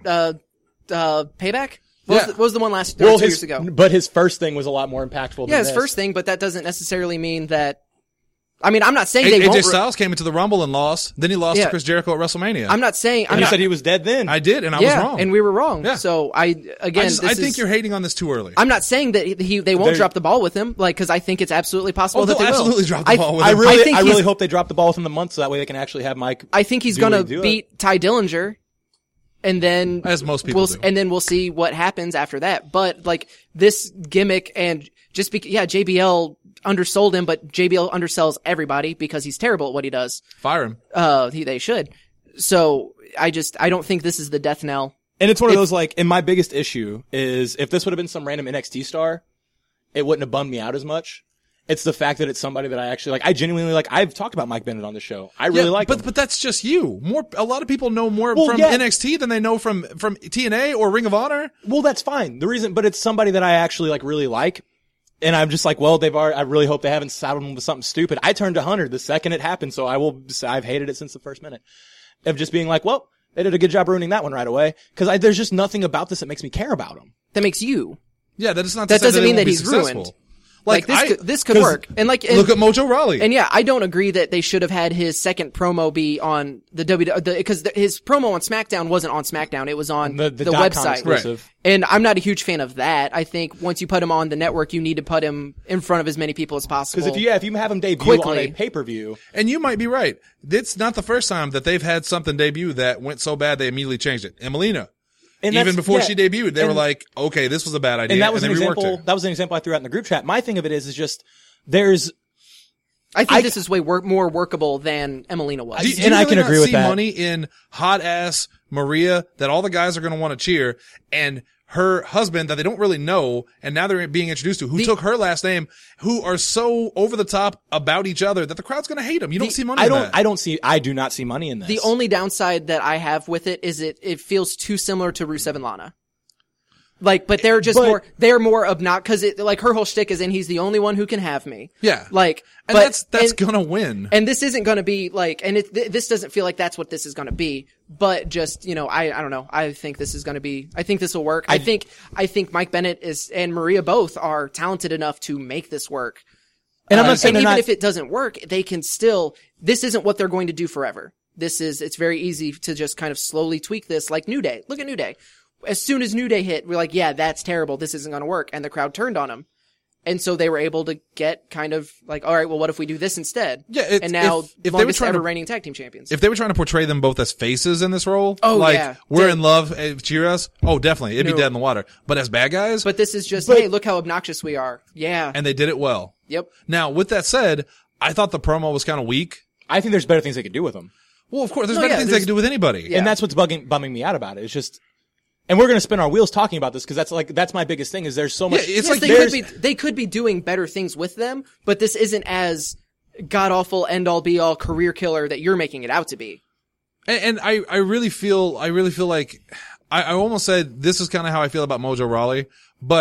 Payback. What was the one last 2 years ago? But his first thing was a lot more impactful. Yeah, than his this. first thing, but that doesn't necessarily mean that. I mean, I'm not saying they AJ won't. Styles came into the Rumble and lost. Then he lost Yeah. to Chris Jericho at WrestleMania. I'm not saying. And you said he was dead then. I did, and I was wrong. and we were wrong. Yeah. So I think you're hating on this too early. I'm not saying that they won't drop the ball with him, like, because I think it's absolutely possible that they'll they will. absolutely drop the ball with I him. really, think I really he's- hope they drop the ball within the month so that way they can actually have Mike. I think he's do what gonna he do. beat Ty Dillinger, and then As most people do. and then we'll see what happens after that. But like this gimmick and just JBL undersold him, but JBL undersells everybody because he's terrible at what he does. Fire him. They should. So I don't think this is the death knell. And it's one of those, like, and my biggest issue is if this would have been some random NXT star, it wouldn't have bummed me out as much. It's the fact that it's somebody that I actually like. I genuinely like. I've talked about Mike Bennett on the show. I really like him. But that's just you. A lot of people know more Well, from yeah. NXT than they know from TNA or Ring of Honor. Well, that's fine. But it's somebody that I actually like really like. And I'm just like, well, I really hope they haven't saddled him with something stupid. I turned to Hunter the second it happened, so I've hated it since the first minute. Of just being like, well, they did a good job ruining that one right away. Cause there's just nothing about this that makes me care about him. That makes you. Yeah, that is not. That to say doesn't they mean won't that be he's successful. ruined. Like this could 'cause work. And like, look at Mojo Rawley. And yeah, I don't agree that they should have had his second promo be on the because his promo on SmackDown wasn't on SmackDown. It was on the .com website. exclusive. And I'm not a huge fan of that. I think once you put him on the network, you need to put him in front of as many people as possible. Because if you have him debut Quickly. on a pay-per-view, And you might be right. It's not the first time that they've had something debut that went so bad they immediately changed it. Emelina. and Even that's- before yeah. she debuted, they were And- like, okay, this was a bad idea. and that was and an they reworked example. her. That was an example I threw out in the group chat. My thing of it is just there's. I think this is way more workable than Emelina was. Do you And I really can not agree with see that. money in hot ass Maria that all the guys are going to want to cheer, and her husband that they don't really know, and now they're being introduced to, who took her last name, who are so over the top about each other that the crowd's going to hate them. You don't see money. in that. I do not see money in this. The only downside that I have with it is it feels too similar to Rusev and Lana. Like, but they're just they're more obnoxious, cause like her whole shtick is, and he's the only one who can have me. Yeah. Like, And that's gonna win. And this isn't gonna be like, and this doesn't feel like that's what this is gonna be, but just, I don't know. I think this is gonna be, I think this will work. I think Mike Bennett and Maria both are talented enough to make this work. and I'm not saying and they're even not. if it doesn't work, they can still, this isn't what they're going to do forever. It's very easy to just kind of slowly tweak this, like New Day. Look at New Day. As soon as New Day hit, we're like, yeah, that's terrible. This isn't going to work. And the crowd turned on them. And so they were able to get kind of like, all right, well, what if we do this instead? Yeah, and now, if they were longest trying ever to- reigning tag team champions. If they were trying to portray them both as faces in this role, Oh, like, yeah. we're in love, cheer us. Oh, definitely. It'd No. be dead in the water. But as bad guys, But this is just, hey, look how obnoxious we are. Yeah. and they did it well. Yep. Now, with that said, I thought the promo was kind of weak. I think there's better things they could do with them. Well, of course, there's No, better yeah, things they there's- can do with anybody. Yeah. And that's what's bumming me out about it. It's just, and we're going to spin our wheels talking about this because that's my biggest thing is there's so much. Yeah, it's Yes, like they could be doing better things with them, but this isn't as god awful, end all be all career killer that you're making it out to be. And I really feel like I almost said this is kind of how I feel about Mojo Rawley, but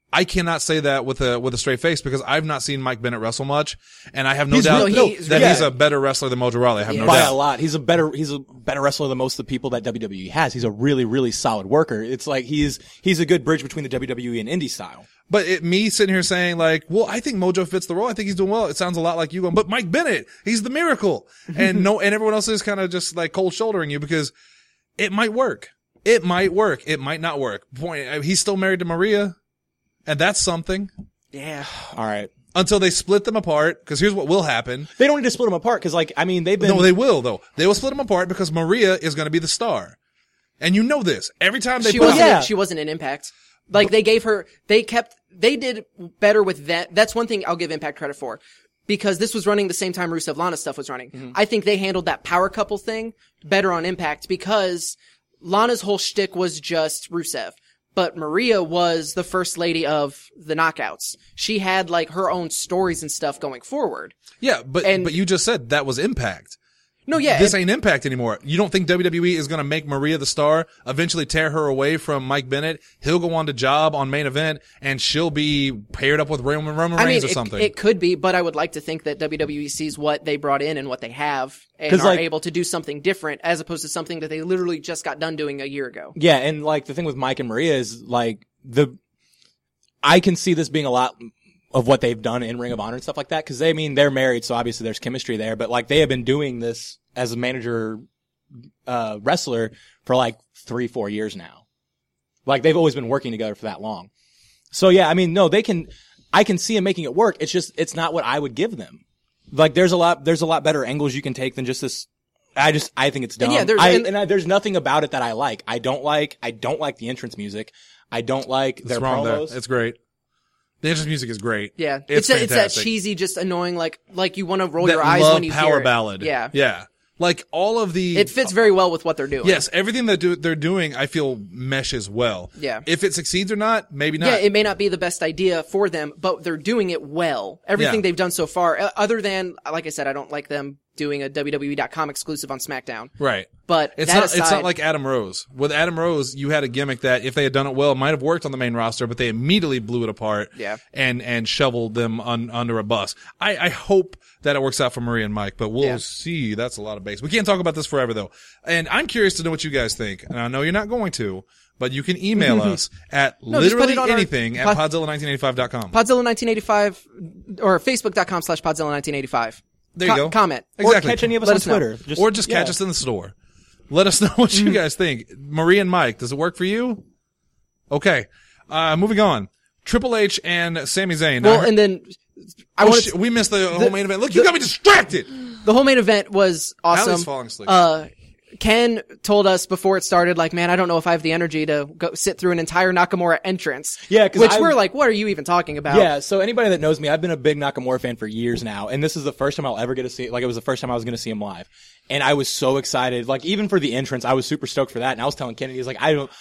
I cannot say that with a straight face because I've not seen Mike Bennett wrestle much, and I have no He's doubt really- that he's a better wrestler than Mojo Rawley. I have no by doubt. a lot. He's a better wrestler than most of the people that WWE has. He's a really, really solid worker. It's like he's a good bridge between the WWE and indie style. But me sitting here saying like, well, I think Mojo fits the role. I think he's doing well. It sounds a lot like you going, but Mike Bennett, he's the miracle. And and everyone else is kind of just like cold shouldering you because it might work. It might work. It might not work. He's still married to Maria. And that's something. Yeah. All right. Until they split them apart, because here's what will happen. They don't need to split them apart because, like, I mean, they've been. No, they will, though. They will split them apart because Maria is going to be the star. And you know this. Every time they She put wasn't. Yeah. She wasn't an Impact. Like they did better with that. That's one thing I'll give Impact credit for. Because this was running the same time Rusev Lana stuff was running. Mm-hmm. I think they handled that power couple thing better on Impact because Lana's whole shtick was just Rusev. But Maria was the first lady of the Knockouts. She had like her own stories and stuff going forward. Yeah, but you just said that was Impact. No, yeah. This ain't Impact anymore. You don't think WWE is going to make Maria the star, eventually tear her away from Mike Bennett? He'll go on to job on Main Event, and she'll be paired up with Roman Reigns or something. It could be, but I would like to think that WWE sees what they brought in and what they have and 'Cause, are like- able to do something different as opposed to something that they literally just got done doing a year ago. Yeah, and like the thing with Mike and Maria is like I can see this being a lot of what they've done in Ring of Honor and stuff like that because they're married, so obviously there's chemistry there. But like they have been doing this as a manager wrestler for like 3-4 years now. Like they've always been working together for that long. So yeah, I mean, no, I can see them making it work. It's just it's not what I would give them. Like there's a lot better angles you can take than just this. I think it's dumb. And yeah, there's nothing about it that I like. I don't like the entrance music. I don't like their What's wrong promos. there? It's great. The entrance music is great. Yeah. It's that fantastic. cheesy, just annoying, like you want to roll That your eyes love when you power hear it. ballad. Yeah. Yeah. Like all of the. It fits very well with what they're doing. Yes, everything that they're doing, I feel meshes well. Yeah. If it succeeds or not, maybe not. Yeah, it may not be the best idea for them, but they're doing it well. Everything Yeah. they've done so far, other than, like I said, I don't like them doing a WWE.com exclusive on SmackDown. Right. But It's that not. aside, It's not like Adam Rose. With Adam Rose, you had a gimmick that, if they had done it well, might have worked on the main roster, but they immediately blew it apart. Yeah. And shoveled them under a bus. I hope that it works out for Maria and Mike, but we'll see. That's a lot of base. We can't talk about this forever though. And I'm curious to know what you guys think. And I know you're not going to, but you can email us at just put literally it on our anything at podzilla1985.com. Podzilla1985 or Facebook.com/Podzilla1985. There you go. Comment. Exactly. Or catch any of us Let on us know. Twitter. Or just catch us in the store. Let us know what you guys think. Maria and Mike, does it work for you? Okay. Moving on. Triple H and Sami Zayn. Well, and then we missed the whole main event. Look, you got me distracted. the whole main event was awesome. Allie's falling asleep. Ken told us before it started, like, man, I don't know if I have the energy to go sit through an entire Nakamura entrance. Yeah, 'cause which I- we're like, what are you even talking about? Yeah, so anybody that knows me, I've been a big Nakamura fan for years now, and this is the first time I'll ever get to see, like, it was the first time I was going to see him live. And I was so excited. Like, even for the entrance, I was super stoked for that. And I was telling Kennedy, he's like,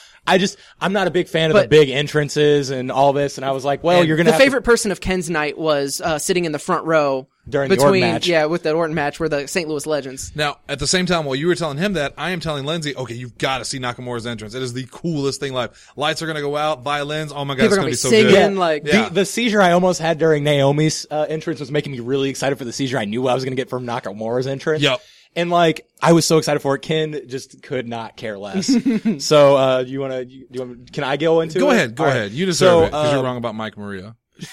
I'm not a big fan of the But- big entrances and all this. And I was like, well, you're going to The have favorite person of Ken's night was sitting in the front row During the between, Orton match. yeah, with the Orton match where the St. Louis Legends. Now, at the same time, while you were telling him that, I am telling Lindsay, okay, you've got to see Nakamura's entrance. It is the coolest thing live. Lights are going to go out, violins. Oh my God, People it's are going gonna to be so be good. singing, like- Yeah. The seizure I almost had during Naomi's entrance was making me really excited for the seizure I knew I was going to get from Nakamura's entrance. Yep. And like, I was so excited for it. Ken just could not care less. So, can I go into it? Go ahead. Go All right. ahead. You deserve So, it because you're wrong about Mike Maria.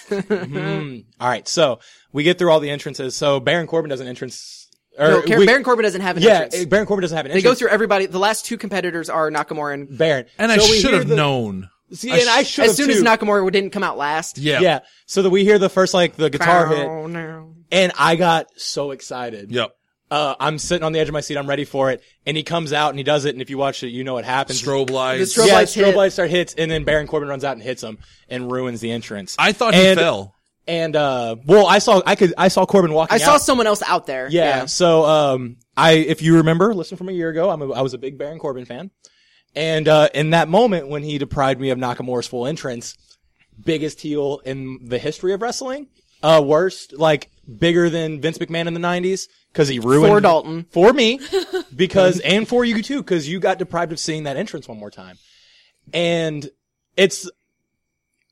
All right. So we get through all the entrances. So Baron Corbin does an entrance. No, Baron Corbin doesn't have an entrance. Baron Corbin doesn't have an They entrance. go through everybody. The last two competitors are Nakamura and Baron. And I So we should hear have the- known. See, and I should have as soon as Nakamura didn't come out last. Yeah. Yeah. So that we hear the first, like, the guitar hit. Oh, no. And I got so excited. Yep. I'm sitting on the edge of my seat. I'm ready for it. And he comes out and he does it. And if you watch it, you know what happens. Strobe lights. The strobe lights strobe hit. lights start hits. And then Baron Corbin runs out and hits him and ruins the entrance. I thought he fell. And, I saw Corbin walking I out. saw someone else out there. Yeah. So, if you remember, listen from a year ago, I was a big Baron Corbin fan. And, in that moment when he deprived me of Nakamura's full entrance, biggest heel in the history of wrestling, worst, like, bigger than Vince McMahon in the 90s, cause he ruined. For Dalton. For me. Because, and for you too, cause you got deprived of seeing that entrance one more time. And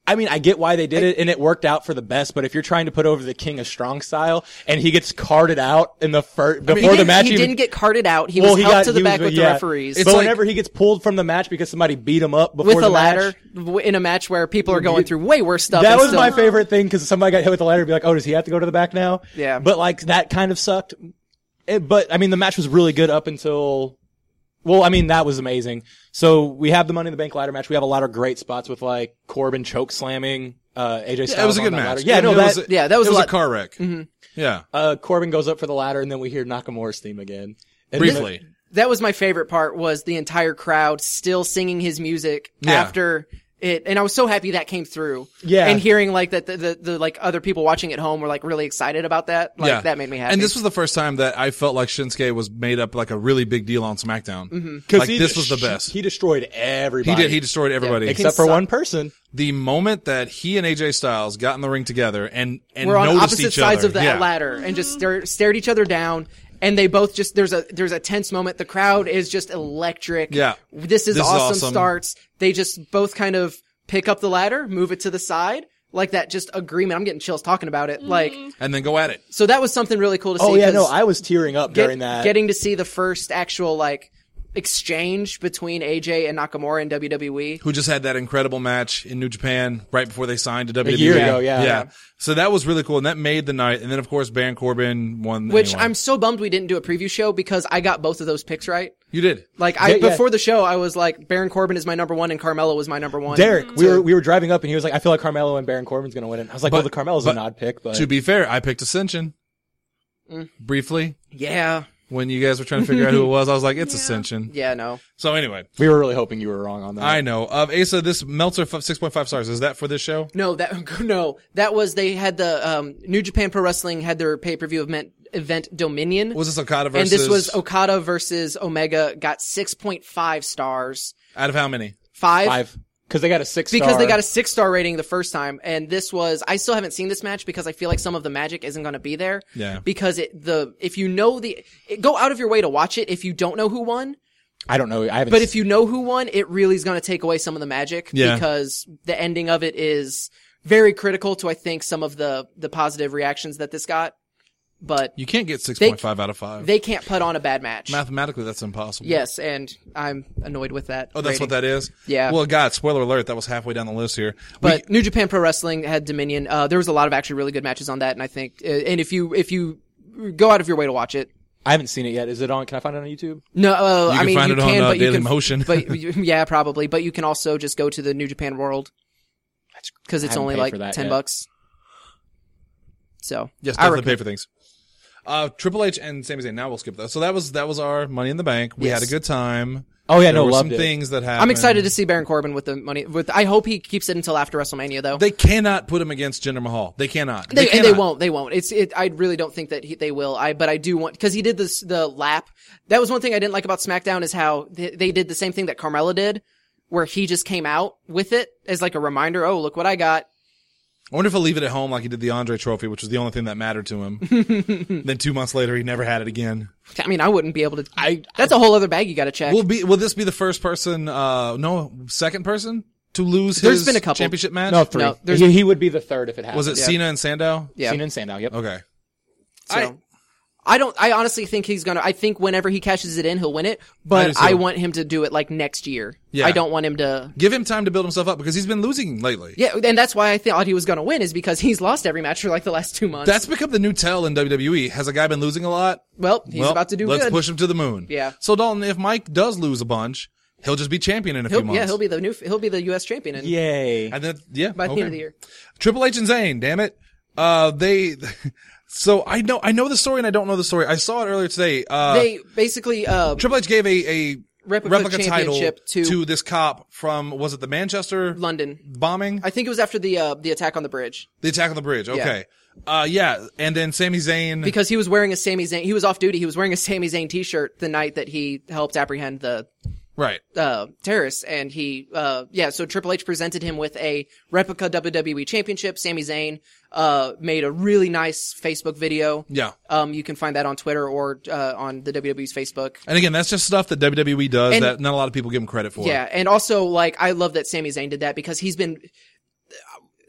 I mean, I get why they did it, and it worked out for the best. But if you're trying to put over the King of Strong style, and he gets carted out in the first before the match, he didn't get carted out. He was helped to the back with the referees. But whenever he gets pulled from the match because somebody beat him up before with the a ladder match, in a match where people are going through way worse stuff. That was my favorite thing because somebody got hit with a ladder. Be like, oh, does he have to go to the back now? Yeah. But like that kind of sucked. But I mean, the match was really good up until. Well, I mean, that was amazing. So we have the Money in the Bank ladder match. We have a lot of great spots with like Corbin choke slamming, AJ Styles. Yeah, it was a good match. match. Yeah, no, that was a car wreck. Mm-hmm. Yeah. Corbin goes up for the ladder and then we hear Nakamura's theme again. And Briefly. That was my favorite part was the entire crowd still singing his music after it. And I was so happy that came through. Yeah. And hearing like that the like other people watching at home were like really excited about that. Like that made me happy. And this was the first time that I felt like Shinsuke was made up like a really big deal on SmackDown. Mm-hmm. Like this was the best. He destroyed everybody. He did. He destroyed everybody. Except for one person. The moment that he and AJ Styles got in the ring together and we're on noticed opposite each sides other. of that ladder and just stared each other down. And they both just, there's a tense moment. The crowd is just electric. Yeah. This is awesome starts. They just both kind of pick up the ladder, move it to the side. Like that just agreement. I'm getting chills talking about it. Like, and then go at it. So that was something really cool to see. Oh yeah, no, I was tearing up during that. Getting to see the first actual like exchange between AJ and Nakamura in WWE. Who just had that incredible match in New Japan right before they signed to WWE. A year ago, yeah. So that was really cool, and that made the night. And then, of course, Baron Corbin won. Which anyway. I'm so bummed we didn't do a preview show because I got both of those picks right. You did. Like before the show, I was like, Baron Corbin is my number one and Carmelo was my number one. Derek, we were driving up and he was like, I feel like Carmelo and Baron Corbin's gonna win it. I was like, well, the Carmelo's an odd pick, but. To be fair, I picked Ascension. Briefly. Yeah. When you guys were trying to figure out who it was, I was like, it's Ascension. Yeah, no. So anyway. We were really hoping you were wrong on that. I know. Asa, this Meltzer 6.5 stars, is that for this show? No, that was, they had the, New Japan Pro Wrestling had their pay-per-view event Dominion. Was this Okada versus? And this was Okada versus Omega, got 6.5 stars. Out of how many? 5. Because they got a 6-star. Because they got a 6-star rating the first time. And this was, I still haven't seen this match because I feel like some of the magic isn't going to be there. Yeah. Because if you know go out of your way to watch it if you don't know who won. I don't know. I haven't. But if you know who won, it really is going to take away some of the magic. Yeah. Because the ending of it is very critical to, I think, some of the positive reactions that this got. But you can't get 6.5 out of 5. They can't put on a bad match. Mathematically, that's impossible. Yes, and I'm annoyed with that. Oh, that's rating. what that is? Yeah. Well, God, spoiler alert, that was halfway down the list here. But New Japan Pro Wrestling had Dominion. There was a lot of actually really good matches on that, and I think, and if you go out of your way to watch it. I haven't seen it yet. Is it on? Can I find it on YouTube? No, I mean, you can, but you Daily can. Motion. But yeah, probably. But you can also just go to the New Japan World. Because it's only like $10. So. Yes, definitely pay for things. Triple H and Sami Zayn. Now we'll skip that. So that was our Money in the Bank. We had a good time. Oh yeah, there were loved some it. things that happened. I'm excited to see Baron Corbin with the money. I hope he keeps it until after WrestleMania, though. They cannot put him against Jinder Mahal. They cannot. They won't. They won't. I really don't think that they will. But I do want, because he did the lap. That was one thing I didn't like about SmackDown is how they did the same thing that Carmella did, where he just came out with it as like a reminder. Oh, look what I got. I wonder if he'll leave it at home like he did the Andre Trophy, which was the only thing that mattered to him. Then 2 months later, he never had it again. I mean, I wouldn't be able to. That's a whole other bag you got to check. Will this be the first person? Second person to lose There's been a couple championship match. No, 3. No, he would be the third if it happened. Was it Cena and Sandow? Yeah, Cena and Sandow. Yep. Okay. So, I honestly think I think whenever he cashes it in, he'll win it, but I want him to do it like next year. Yeah. I don't want him to. Give him time to build himself up because he's been losing lately. Yeah, and that's why I thought he was going to win is because he's lost every match for like the last 2 months. That's become the new tell in WWE. Has a guy been losing a lot? Well, he's about to do good. Let's push him to the moon. Yeah. So Dalton, if Mike does lose a bunch, he'll just be champion in a few months. Yeah, he'll be the US champion. Yay. And then, by the end of the year. Triple H and Zayn, damn it. So I know the story and I don't know the story. I saw it earlier today. They basically, Triple H gave a replica title to this cop from, was it the Manchester London bombing? I think it was after the attack on the bridge. The attack on the bridge. Okay. Yeah. And then Sami Zayn. Because he was wearing a Sami Zayn, he was off duty. He was wearing a Sami Zayn t-shirt the night that he helped apprehend the terrorists. And so Triple H presented him with a replica WWE championship. Sami Zayn, made a really nice Facebook video. Yeah. You can find that on Twitter or, on the WWE's Facebook. And again, that's just stuff that WWE does that not a lot of people give him credit for. Yeah. And also, like, I love that Sami Zayn did that because he's been,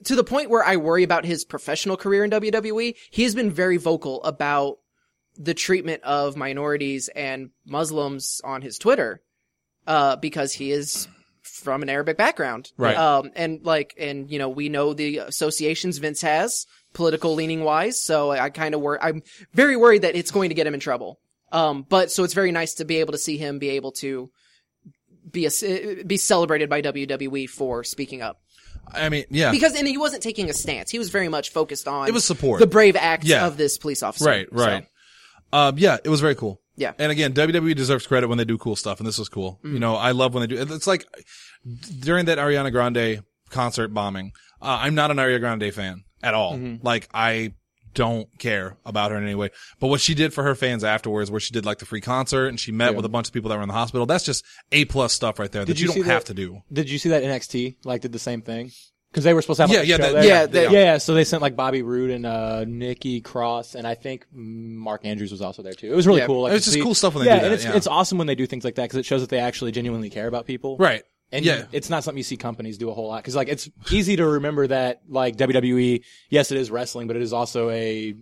to the point where I worry about his professional career in WWE. He has been very vocal about the treatment of minorities and Muslims on his Twitter, because he is from an Arabic background. Right. And you know, we know the associations Vince has, political leaning wise, so I'm very worried that it's going to get him in trouble. But so it's very nice to be able to see him be able to be celebrated by WWE for speaking up. I mean, yeah. Because, and he wasn't taking a stance. He was very much focused on It was support. the brave acts Yeah. of this police officer. Right, right. Yeah, it was very cool. Yeah. And again, WWE deserves credit when they do cool stuff, and this was cool. You know, I love when they do. It's like during that Ariana Grande concert bombing. I'm not an Ariana Grande fan at all. Like, I don't care about her in any way. But what she did for her fans afterwards, where she did like the free concert and she met with a bunch of people that were in the hospital, that's just A+ stuff right there that you don't have to do. Did you see that NXT like did the same thing? Because they were supposed to have like, Yeah, a show yeah, there. yeah. Yeah. So they sent like Bobby Roode and Nikki Cross, and I think Mark Andrews was also there too. It was really cool. Like, It's to just see- cool stuff when they do that, and yeah. it's awesome when they do things like that because it shows that they actually genuinely care about people. Right. And Yeah. it's not something you see companies do a whole lot because like it's easy to remember that like WWE, yes, it is wrestling, but it is also a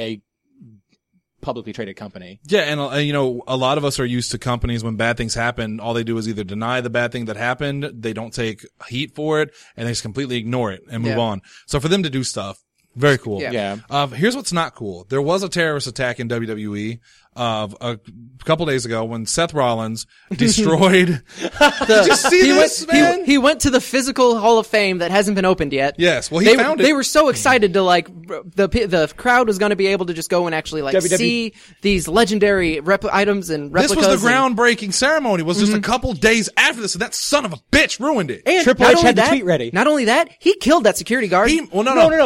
publicly traded company. Yeah, and you know, a lot of us are used to companies when bad things happen, all they do is either deny the bad thing that happened, they don't take heat for it, and they just completely ignore it and move on. So for them to do stuff, very cool. Yeah. Here's what's not cool. There was a terrorist attack in WWE a couple days ago when Seth Rollins destroyed. Did you see this, man? He went to the Physical Hall of Fame that hasn't been opened yet. Yes, well, they found it. They were so excited to like the crowd was going to be able to just go and actually like WWE. see these legendary items and This replicas. was the groundbreaking ceremony. Was just a couple days after this, and that son of a bitch ruined it. And Triple not H only had the that- tweet ready. Not only that, he killed that security guard. No,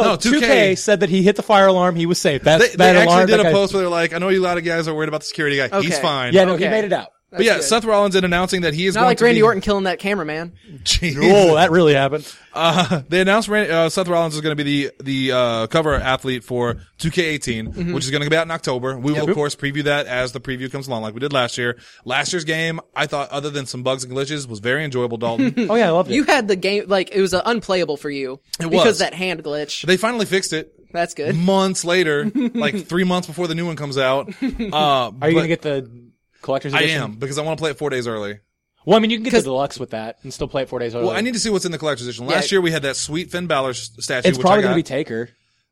2K said that he hit the fire alarm. He was safe. That's They that actually alarm. did that a guy- post where they're like, I know you a lot of guys are worried about the security guy. He's Okay. fine. Yeah, no, he Okay. made it out. But yeah, good. Seth Rollins in announcing that he is Not going like to Randy be, Orton killing that cameraman. Jeez. Oh, that really happened. They announced Seth Rollins is going to be the cover athlete for 2K18, which is going to be out in October. We will, of course, preview that as the preview comes along, like we did last year. Last year's game, I thought, other than some bugs and glitches, was very enjoyable, Dalton. Oh yeah, I loved it. You had the game like it was unplayable for you It because was. that hand glitch. They finally fixed it. That's good. Months later, like 3 months before the new one comes out. Are you going to get the collector's I edition? am, because I want to play it 4 days early. Well, I mean, you can get the deluxe with that and still play it 4 days early. Well, I need to see what's in the collector's edition. Last Yeah. year we had that sweet Finn Balor statue, It's which probably I got. going to be Taker.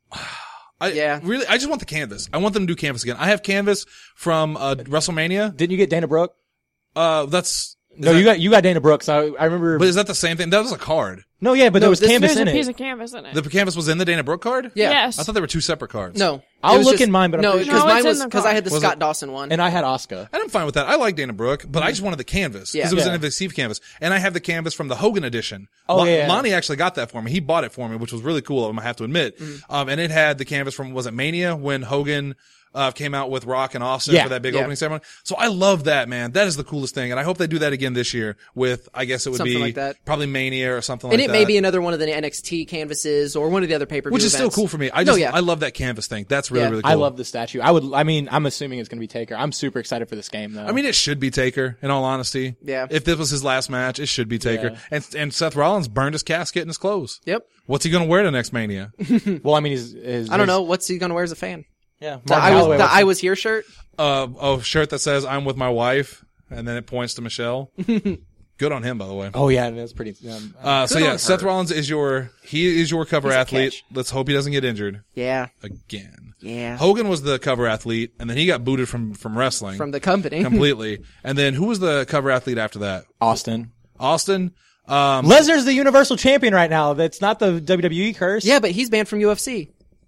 Yeah. Really, I just want the canvas. I want them to do canvas again. I have canvas from WrestleMania. Didn't you get Dana Brooke? That's No, you got Dana Brooke. So I remember. But is that the same thing? That was a card. No, yeah, but there was this- canvas There's in a piece it. of canvas in it. The canvas was in the Dana Brooke card? Yeah. Yes. I thought they were two separate cards. No. I'll It was look just- in mine, but I'm no, pretty because sure- mine No, it's was in the because I had the Was Scott it? Dawson one. And I had Asuka. And I'm fine with that. I like Dana Brooke, but I just wanted the canvas. Yeah. Because it was Yeah. an invasive canvas. And I have the canvas from the Hogan edition. Oh, yeah. Lonnie actually got that for me. He bought it for me, which was really cool of him, I have to admit. And it had the canvas from, was it Mania, when Hogan came out with Rock and Austin Yeah. for that big Yeah. opening ceremony. So I love that, man. That is the coolest thing. And I hope they do that again this year with, I guess it would Something be like that. probably Mania or something and like it that. may be another one of the NXT canvases or one of the other pay-per-view Which is still events. cool for me. No, yeah. I love that canvas thing. That's really, Yeah. really cool. I love the statue. I'm assuming it's going to be Taker. I'm super excited for this game though. I mean, it should be Taker, in all honesty. Yeah. If this was his last match, it should be Taker. Yeah. And Seth Rollins burned his casket in his clothes. Yep. What's he gonna wear to next Mania? well, I mean, his I don't know. What's he going to wear as a fan? Yeah. The I was here shirt? A shirt that says "I'm with my wife," and then it points to Michelle. Good on him, by the way. Oh yeah, that's pretty. So Good yeah, on Seth her. Rollins is your cover He's a athlete. catch. Let's hope he doesn't get injured Yeah. again. Yeah. Hogan was the cover athlete, and then he got booted from wrestling From the company. completely. And then who was the cover athlete after that? Austin. Austin. Lesnar's the Universal Champion right now. That's not the WWE curse. Yeah, but he's banned from UFC.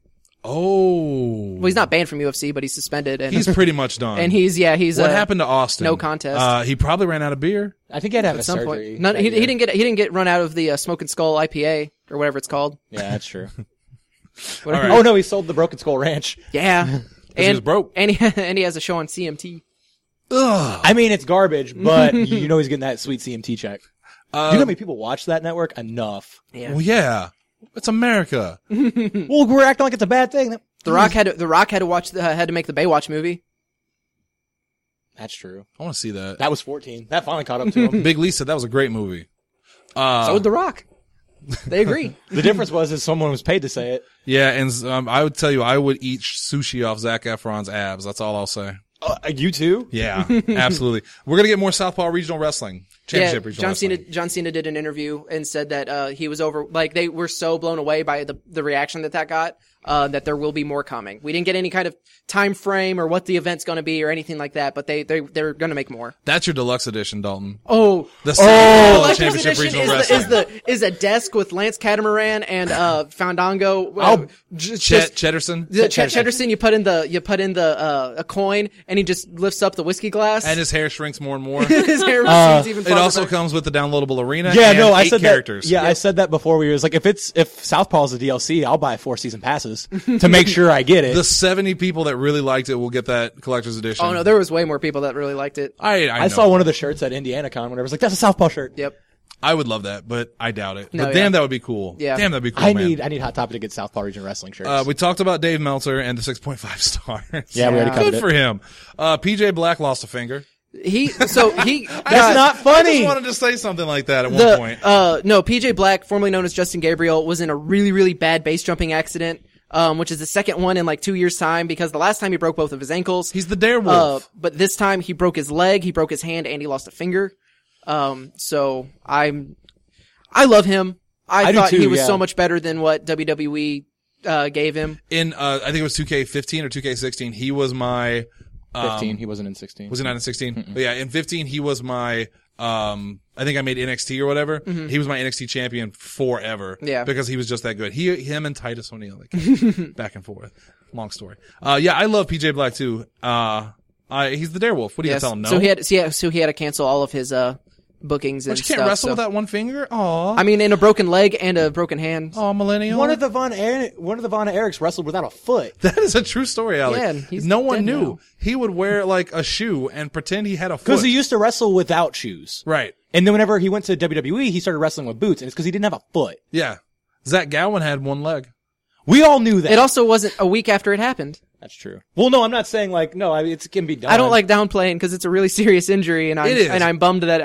Oh, Well, he's not banned from UFC, but he's suspended. And he's pretty much done. and he's What happened to Austin? no contest. He probably ran out of beer. I think he had to have a at some surgery. point? None, he didn't get run out of the Smoking Skull IPA or whatever it's called. Yeah, that's true. Whatever. Oh no, he sold the Broken Skull Ranch. Yeah. he was broke. And he has a show on CMT. Ugh. I mean, it's garbage, but you know he's getting that sweet CMT check. Do you know how many people watch that network? Enough. Yeah. Well, yeah, it's America. Well, we're acting like it's a bad thing. The Rock had to watch had to make the Baywatch movie. That's true. I want to see that. That was 14. That finally caught up to him. Big Lee said that was a great movie. So would The Rock. They agree. The difference is someone was paid to say it. Yeah, and I would tell you, I would eat sushi off Zac Efron's abs. That's all I'll say. You too? Yeah, absolutely. We're gonna get more Southpaw Regional Wrestling Championship Regional Wrestling. John Cena did an interview and said that he was they were so blown away by the reaction that got that there will be more coming. We didn't get any kind of time frame or what the event's going to be or anything like that, but they're going to make more. That's your deluxe edition, Dalton. Oh, The Deluxe Championship Edition Regional Wrestling. is a desk with Lance Catamaran and Fandango. Cheddarson. Cheddarson, you put in the a coin and he just lifts up the whiskey glass And his hair shrinks more and more. his hair recedes even It farther also back. comes with the downloadable arena. Yeah, and no, I 8 said characters. that. Yeah, I said that before. We was like, if Southpaw's a DLC, I'll buy 4 season passes to make sure I get it. The 70 people that really liked it will get that collector's edition. Oh no, there was way more people that really liked it. I I know. saw one of the shirts at IndianaCon when I was like, that's a Southpaw shirt. Yep. I would love that, but I doubt it. No, But yeah. damn, that would be cool. Yeah. Damn, that'd be cool, I man. need Hot Topic to get Southpaw Region Wrestling shirts. We talked about Dave Meltzer and the 6.5 stars. yeah, we already covered Good it. for him. PJ Black lost a finger. That's not I funny. just wanted to say something like that at one point. No, PJ Black, formerly known as Justin Gabriel, was in a really, really bad base jumping accident, which is the second one in like 2 years' time because the last time he broke both of his ankles. He's the Darewolf. But this time he broke his leg, he broke his hand, and he lost a finger. So I love him. I do thought too, he was yeah. so much better than what WWE gave him. In, I think it was 2K15 or 2K16, he was my, 15. He wasn't in 16. was he not in 16? But yeah, in 15, he was my, I think I made NXT or whatever. He was my NXT champion forever. Yeah. Because he was just that good. Him and Titus O'Neil, like, back and forth. Long story. Yeah, I love PJ Black too. He's the Darewolf. What do you Yes. tell him? No. So he had to cancel all of his bookings and But you can't stuff. wrestle so. with that one finger? Aw. I mean, in a broken leg and a broken hand. Aw, millennial. One of the Von Erichs wrestled without a foot. That is a true story, Alex. Yeah, and he's no one dead knew. now. He would wear like a shoe and pretend he had a foot. Because he used to wrestle without shoes. Right. And then whenever he went to WWE, he started wrestling with boots, and it's because he didn't have a foot. Yeah. Zach Gowen had one leg. We all knew that. It also wasn't a week after it happened. That's true. Well, no, I'm not saying it can be done. I don't like downplaying because it's a really serious injury, and It is. I'm bummed that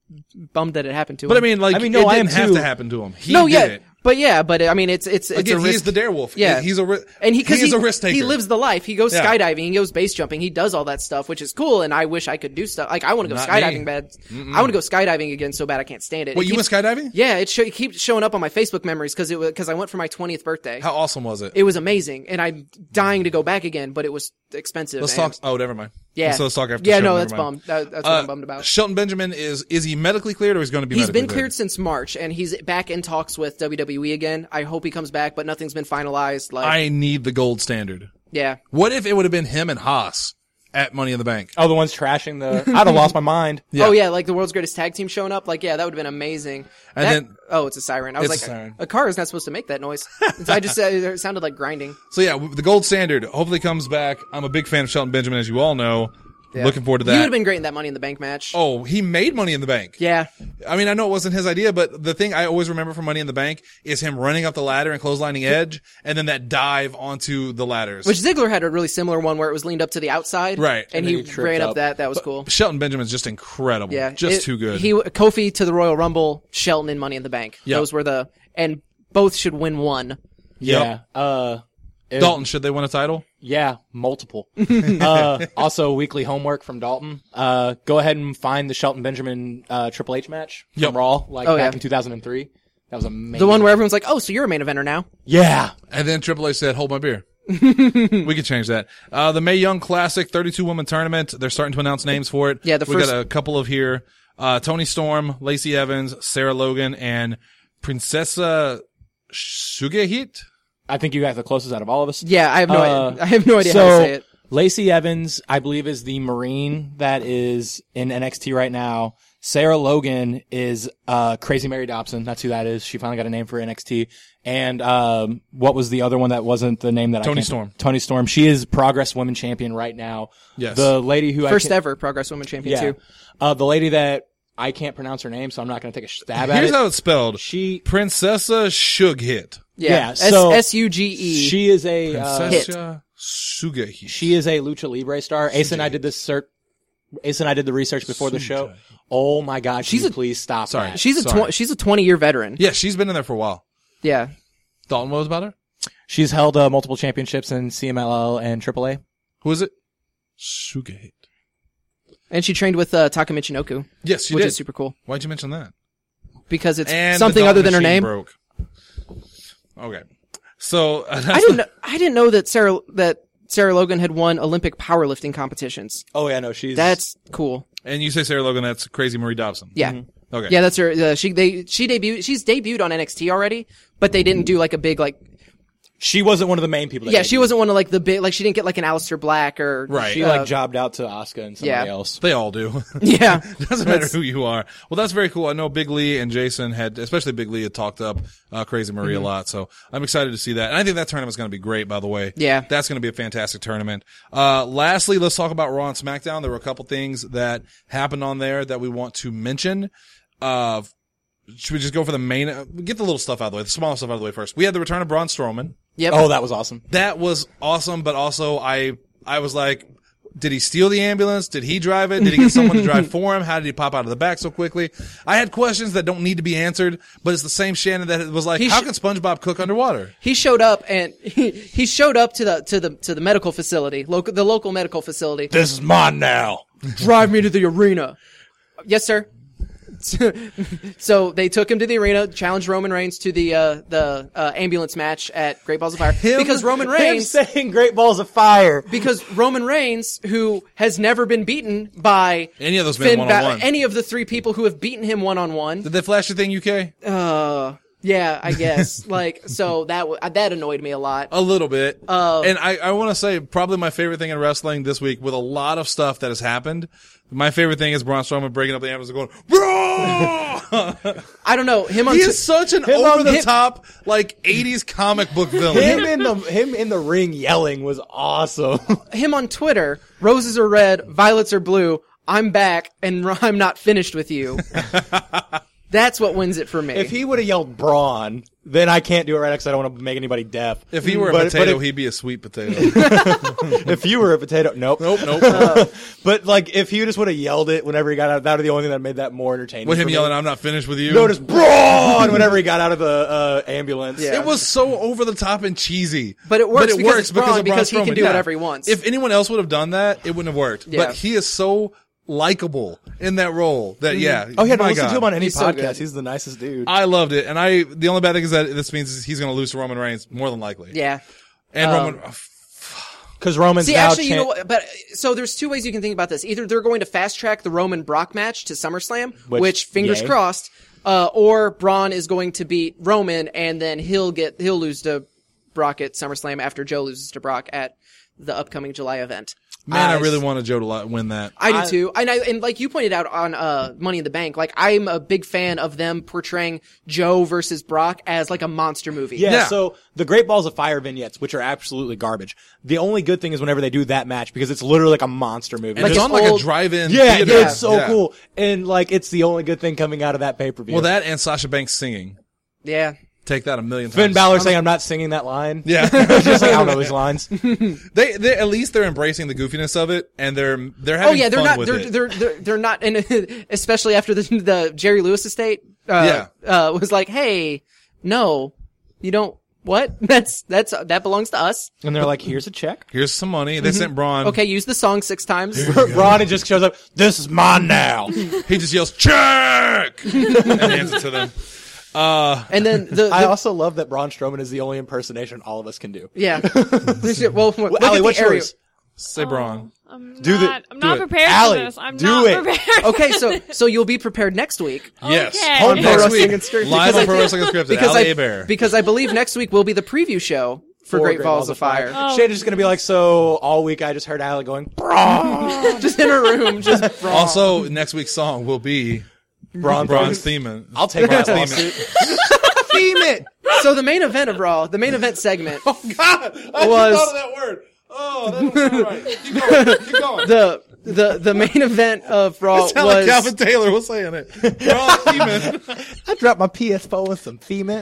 it happened to him. But I mean, like, no, it I didn't am have too. to happen to him. He no, did yeah, it. but I mean, it's Again, a risk. he's the Darewolf. Yeah. He's a and he's a risk taker. He lives the life. He goes Yeah. skydiving. He goes base jumping. He does all that stuff, which is cool. And I wish I could do stuff. Like I want to go Not skydiving me. bad. I want to go skydiving again so bad I can't stand it. Wait, It you went keeps- skydiving? Yeah, it keeps showing up on my Facebook memories because I went for my 20th birthday. How awesome was it? It was amazing, and I'm dying to go back again, but it was expensive. Let's and- talk. Oh, never mind. Yeah. Let's talk after. Yeah, the show, no, never that's mind. bummed. That's what I'm bummed about. Shelton Benjamin is he medically cleared or is going to be? He's medically been cleared since March, and he's back in talks with WWE again. I hope he comes back, but nothing's been finalized. Like, I need the gold standard. yeah. What if it would have been him and Haas at Money in the Bank? Oh, the ones trashing the. I'd have lost my mind. Yeah. Oh yeah, like the world's greatest tag team showing up. Like, yeah, that would have been amazing. And then- oh, it's a siren. I was It's like, a siren. a car is not supposed to make that noise. I just it sounded like grinding. So yeah, the gold standard hopefully comes back. I'm a big fan of Shelton Benjamin, as you all know. Yeah. Looking forward to He would that. have been great in that Money in the Bank match. Oh, he made Money in the Bank. Yeah. I mean, I know it wasn't his idea, but the thing I always remember from Money in the Bank is him running up the ladder and clotheslining Edge, and then that dive onto the ladders. Which Ziggler had a really similar one where it was leaned up to the outside. Right. And And he then he tripped ran up up. that. That was cool. Shelton Benjamin's just incredible. Yeah. Just too good. Kofi to the Royal Rumble, Shelton in Money in the Bank. Yep. Those were and both should win one. Yeah. Dalton, should they win a title? Yeah, multiple. Also, weekly homework from Dalton. Go ahead and find the Shelton Benjamin Triple H match from Yep. Raw, back yeah. in 2003. That was amazing. The one where everyone's like, oh, so you're a main eventer now. Yeah. And then Triple H said, hold my beer. We could change that. The Mae Young Classic 32-woman tournament. They're starting to announce names for it. Yeah, we got a couple of here. Toni Storm, Lacey Evans, Sarah Logan, and Princessa Sugehit. I think you got the closest out of all of us. Yeah, I have no idea how to say it. Lacey Evans, I believe, is the Marine that is in NXT right now. Sarah Logan is Crazy Mary Dobson. That's who that is. She finally got a name for NXT. And what was the other one that wasn't the name that Toni I can't... Storm. Toni Storm. She is Progress Women Champion right now. Yes. The lady who First ever Progress Women Champion yeah. too. The lady that I can't pronounce her name, so I'm not going to take a stab at Here's it. how it's spelled. She Princessa Sugehit. Yeah, so Suge. she is a Princessa Sugehit. she is a Lucha Libre star. Ace and I did this search. Ace and I did the research before the show. Oh my God. Please stop. Sorry. that. She's a 20-year veteran. Yeah, she's been in there for a while. Yeah. Dalton, what was about her? She's held multiple championships in CMLL and AAA. Who is it? Sugehit. And she trained with Taka Michinoku. Yes, she which did. is super cool. Why'd you mention that? Because it's And something the other than her machine name. Broke. Okay. So I didn't know that Sarah Logan had won Olympic powerlifting competitions. Oh yeah, no, she's That's cool. And you say Sarah Logan, that's Crazy Marie Dobson. Yeah. Okay. Yeah, that's her. She's debuted on NXT already, but they didn't do like a big she wasn't one of the main people. That Yeah, did she it. wasn't one of the big she didn't get like an Aleister Black or Right. She jobbed out to Asuka and somebody else. They all do. Yeah. Doesn't matter who you are. Well, that's very cool. I know Big Lee and Jason especially Big Lee had talked up Crazy Marie a lot. So I'm excited to see that. And I think that tournament's going to be great, by the way. Yeah. That's going to be a fantastic tournament. Lastly, let's talk about Raw and SmackDown. There were a couple things that happened on there that we want to mention. Should we just go for the main, get the little stuff out of the way, the small stuff out of the way first. We had the return of Braun Strowman. Yep. Oh, that was awesome. That was awesome, but also I was like, did he steal the ambulance? Did he drive it? Did he get someone to drive for him? How did he pop out of the back so quickly? I had questions that don't need to be answered, but it's the same Shannon that was like, how can SpongeBob cook underwater? He showed up and he showed up to the medical facility, the local medical facility. This is mine now. Drive me to the arena. Yes, sir. So they took him to the arena, challenged Roman Reigns to the ambulance match at Great Balls of Fire because Roman Reigns saying Great Balls of Fire. because Roman Reigns, who has never been beaten by Any of those men one-on-one. any of the three people who have beaten him one-on-one. Did they flash the thing, UK? Yeah, I guess. So that annoyed me a lot. A little bit. And I want to say probably my favorite thing in wrestling this week with a lot of stuff that has happened. My favorite thing is Braun Strowman breaking up the ambulance and going, Raw! I don't know him on. He is such an over-the-top, 80s comic book villain. Him in the ring yelling was awesome. Him on Twitter. Roses are red, violets are blue. I'm back, and I'm not finished with you. That's what wins it for me. If he would have yelled Braun, then I can't do it right because I don't want to make anybody deaf. If he were a potato, he'd be a sweet potato. If you were a potato, nope. But if he just would have yelled it whenever he got out, that would be the only thing that made that more entertaining. With him for me. yelling, I'm not finished with you. Notice Braun whenever he got out of the ambulance. Yeah. It was so over the top and cheesy. But it works because it's of Braun, Braun because he can Strowman. do whatever he wants. If anyone else would have done that, it wouldn't have worked. Yeah. But he is so likable in that role that Oh yeah, my listen God. to him on any He's so podcast. good. He's the nicest dude. I loved it, and the only bad thing is that this means he's going to lose to Roman Reigns more than likely. yeah. And Roman. Because Roman's See, now actually, you know what? But so there's two ways you can think about this. Either they're going to fast track the Roman Brock match to SummerSlam, which fingers yay. crossed, or Braun is going to beat Roman, and then he'll lose to Brock at SummerSlam after Joe loses to Brock at the upcoming July event. Man, I really wanted Joe to win that. I do too. And like you pointed out on Money in the Bank, I'm a big fan of them portraying Joe versus Brock as like a monster movie. Yeah, Yeah. so the Great Balls of Fire vignettes, which are absolutely garbage. The only good thing is whenever they do that match because it's literally like a monster movie. And it's it's on like a old- drive-in yeah, theater. it's so Yeah. cool. And it's the only good thing coming out of that pay-per-view. Well, that and Sasha Banks singing. Yeah. Take that a million Finn times. Balor saying I'm not singing that line. Yeah. Just like I don't know these lines. They at least they're embracing the goofiness of it, and they're having Oh yeah, they're fun not. with it. They're not. And especially after the Jerry Lewis estate. Was like, hey, no, you don't. What? That belongs to us. And they're like, here's a check. Here's some money. They sent Braun. Okay, use the song 6 times. Braun just shows up. This is mine now. He just yells, check! and hands it to them. And then I also love that Braun Strowman is the only impersonation all of us can do. yeah. Well, look Allie, at what's the area. yours? Say Braun. I'm Do not do it. prepared Allie, for this. I'm do not it. prepared. Okay, so you'll be prepared next week. Yes. Okay. On Pro Next Wrestling week, Unscripted. live on Pro Wrestling Unscripted. Allie Bear. Because I believe next week will be the preview show for Great Balls of Fire. Oh. Shay's just gonna be like, so all week I just heard Allie going, Braun. Just in a room, just brawl. Also, next week's song will be Braun's theme. I'll take Braun's Theme. theme. Theme it. So the main event of Raw, the main event segment, God, I Was- just thought of that word. Oh, that doesn't sound right. Keep going. Keep going. the main event of Raw Sound like was Calvin Taylor was saying it. Braun Thiemann. I dropped my PS4 with some theme.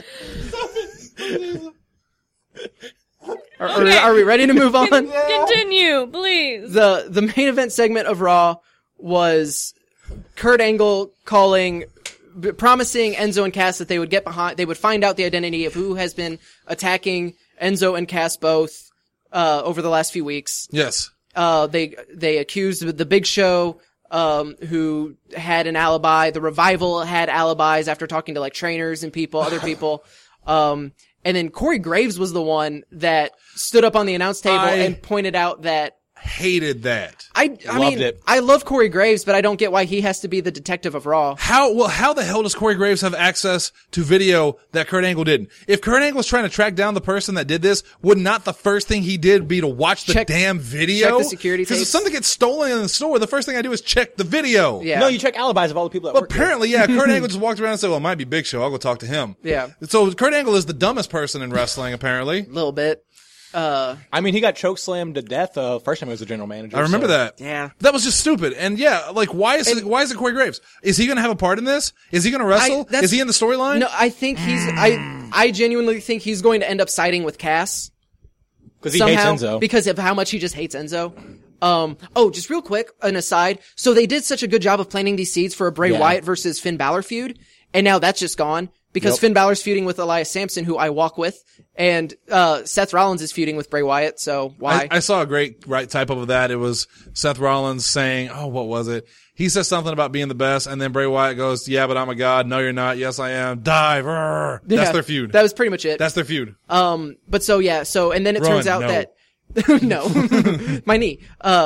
Are we ready to move on? Continue, please. The main event segment of Raw was Kurt Angle promising Enzo and Cass that they would find out the identity of who has been attacking Enzo and Cass both, over the last few weeks. Yes. They accused the Big Show, who had an alibi. The Revival had alibis after talking to like trainers and other people. And then Corey Graves was the one that stood up on the announce table and pointed out that hated that. I Loved mean, it. I love Corey Graves, but I don't get why he has to be the detective of Raw. How the hell does Corey Graves have access to video that Kurt Angle didn't? If Kurt Angle was trying to track down the person that did this, would not the first thing he did be to watch the damn video? Check the security Because if tapes. something gets stolen in the store, the first thing I do is check the video. Yeah. No, you check alibis of all the people that Well, work there. apparently, yeah, Kurt Angle just walked around and said, well, it might be Big Show. I'll go talk to him. Yeah. So Kurt Angle is the dumbest person in wrestling, apparently. A little bit. I mean, he got chokeslammed to death first time he was the general manager. I remember that. Yeah. That was just stupid. And yeah, like, why is it Corey Graves? Is he gonna have a part in this? Is he gonna wrestle? Is he in the storyline? No, I think I genuinely think he's going to end up siding with Cass. Because he hates Somehow, Enzo. because of how much he just hates Enzo. Just real quick, an aside. So they did such a good job of planting these seeds for a Bray Wyatt versus Finn Balor feud, and now that's just gone because Finn Balor's feuding with Elias Sampson, who I walk with, and Seth Rollins is feuding with Bray Wyatt. So why? I saw a great type of that. It was Seth Rollins saying, what was it? He says something about being the best, and then Bray Wyatt goes, yeah, but I'm a god. No, you're not. Yes, I am. Dive. Rrr. Yeah, that's their feud. That was pretty much it. That's their feud. But so yeah, and then it turns out no. that no, my knee.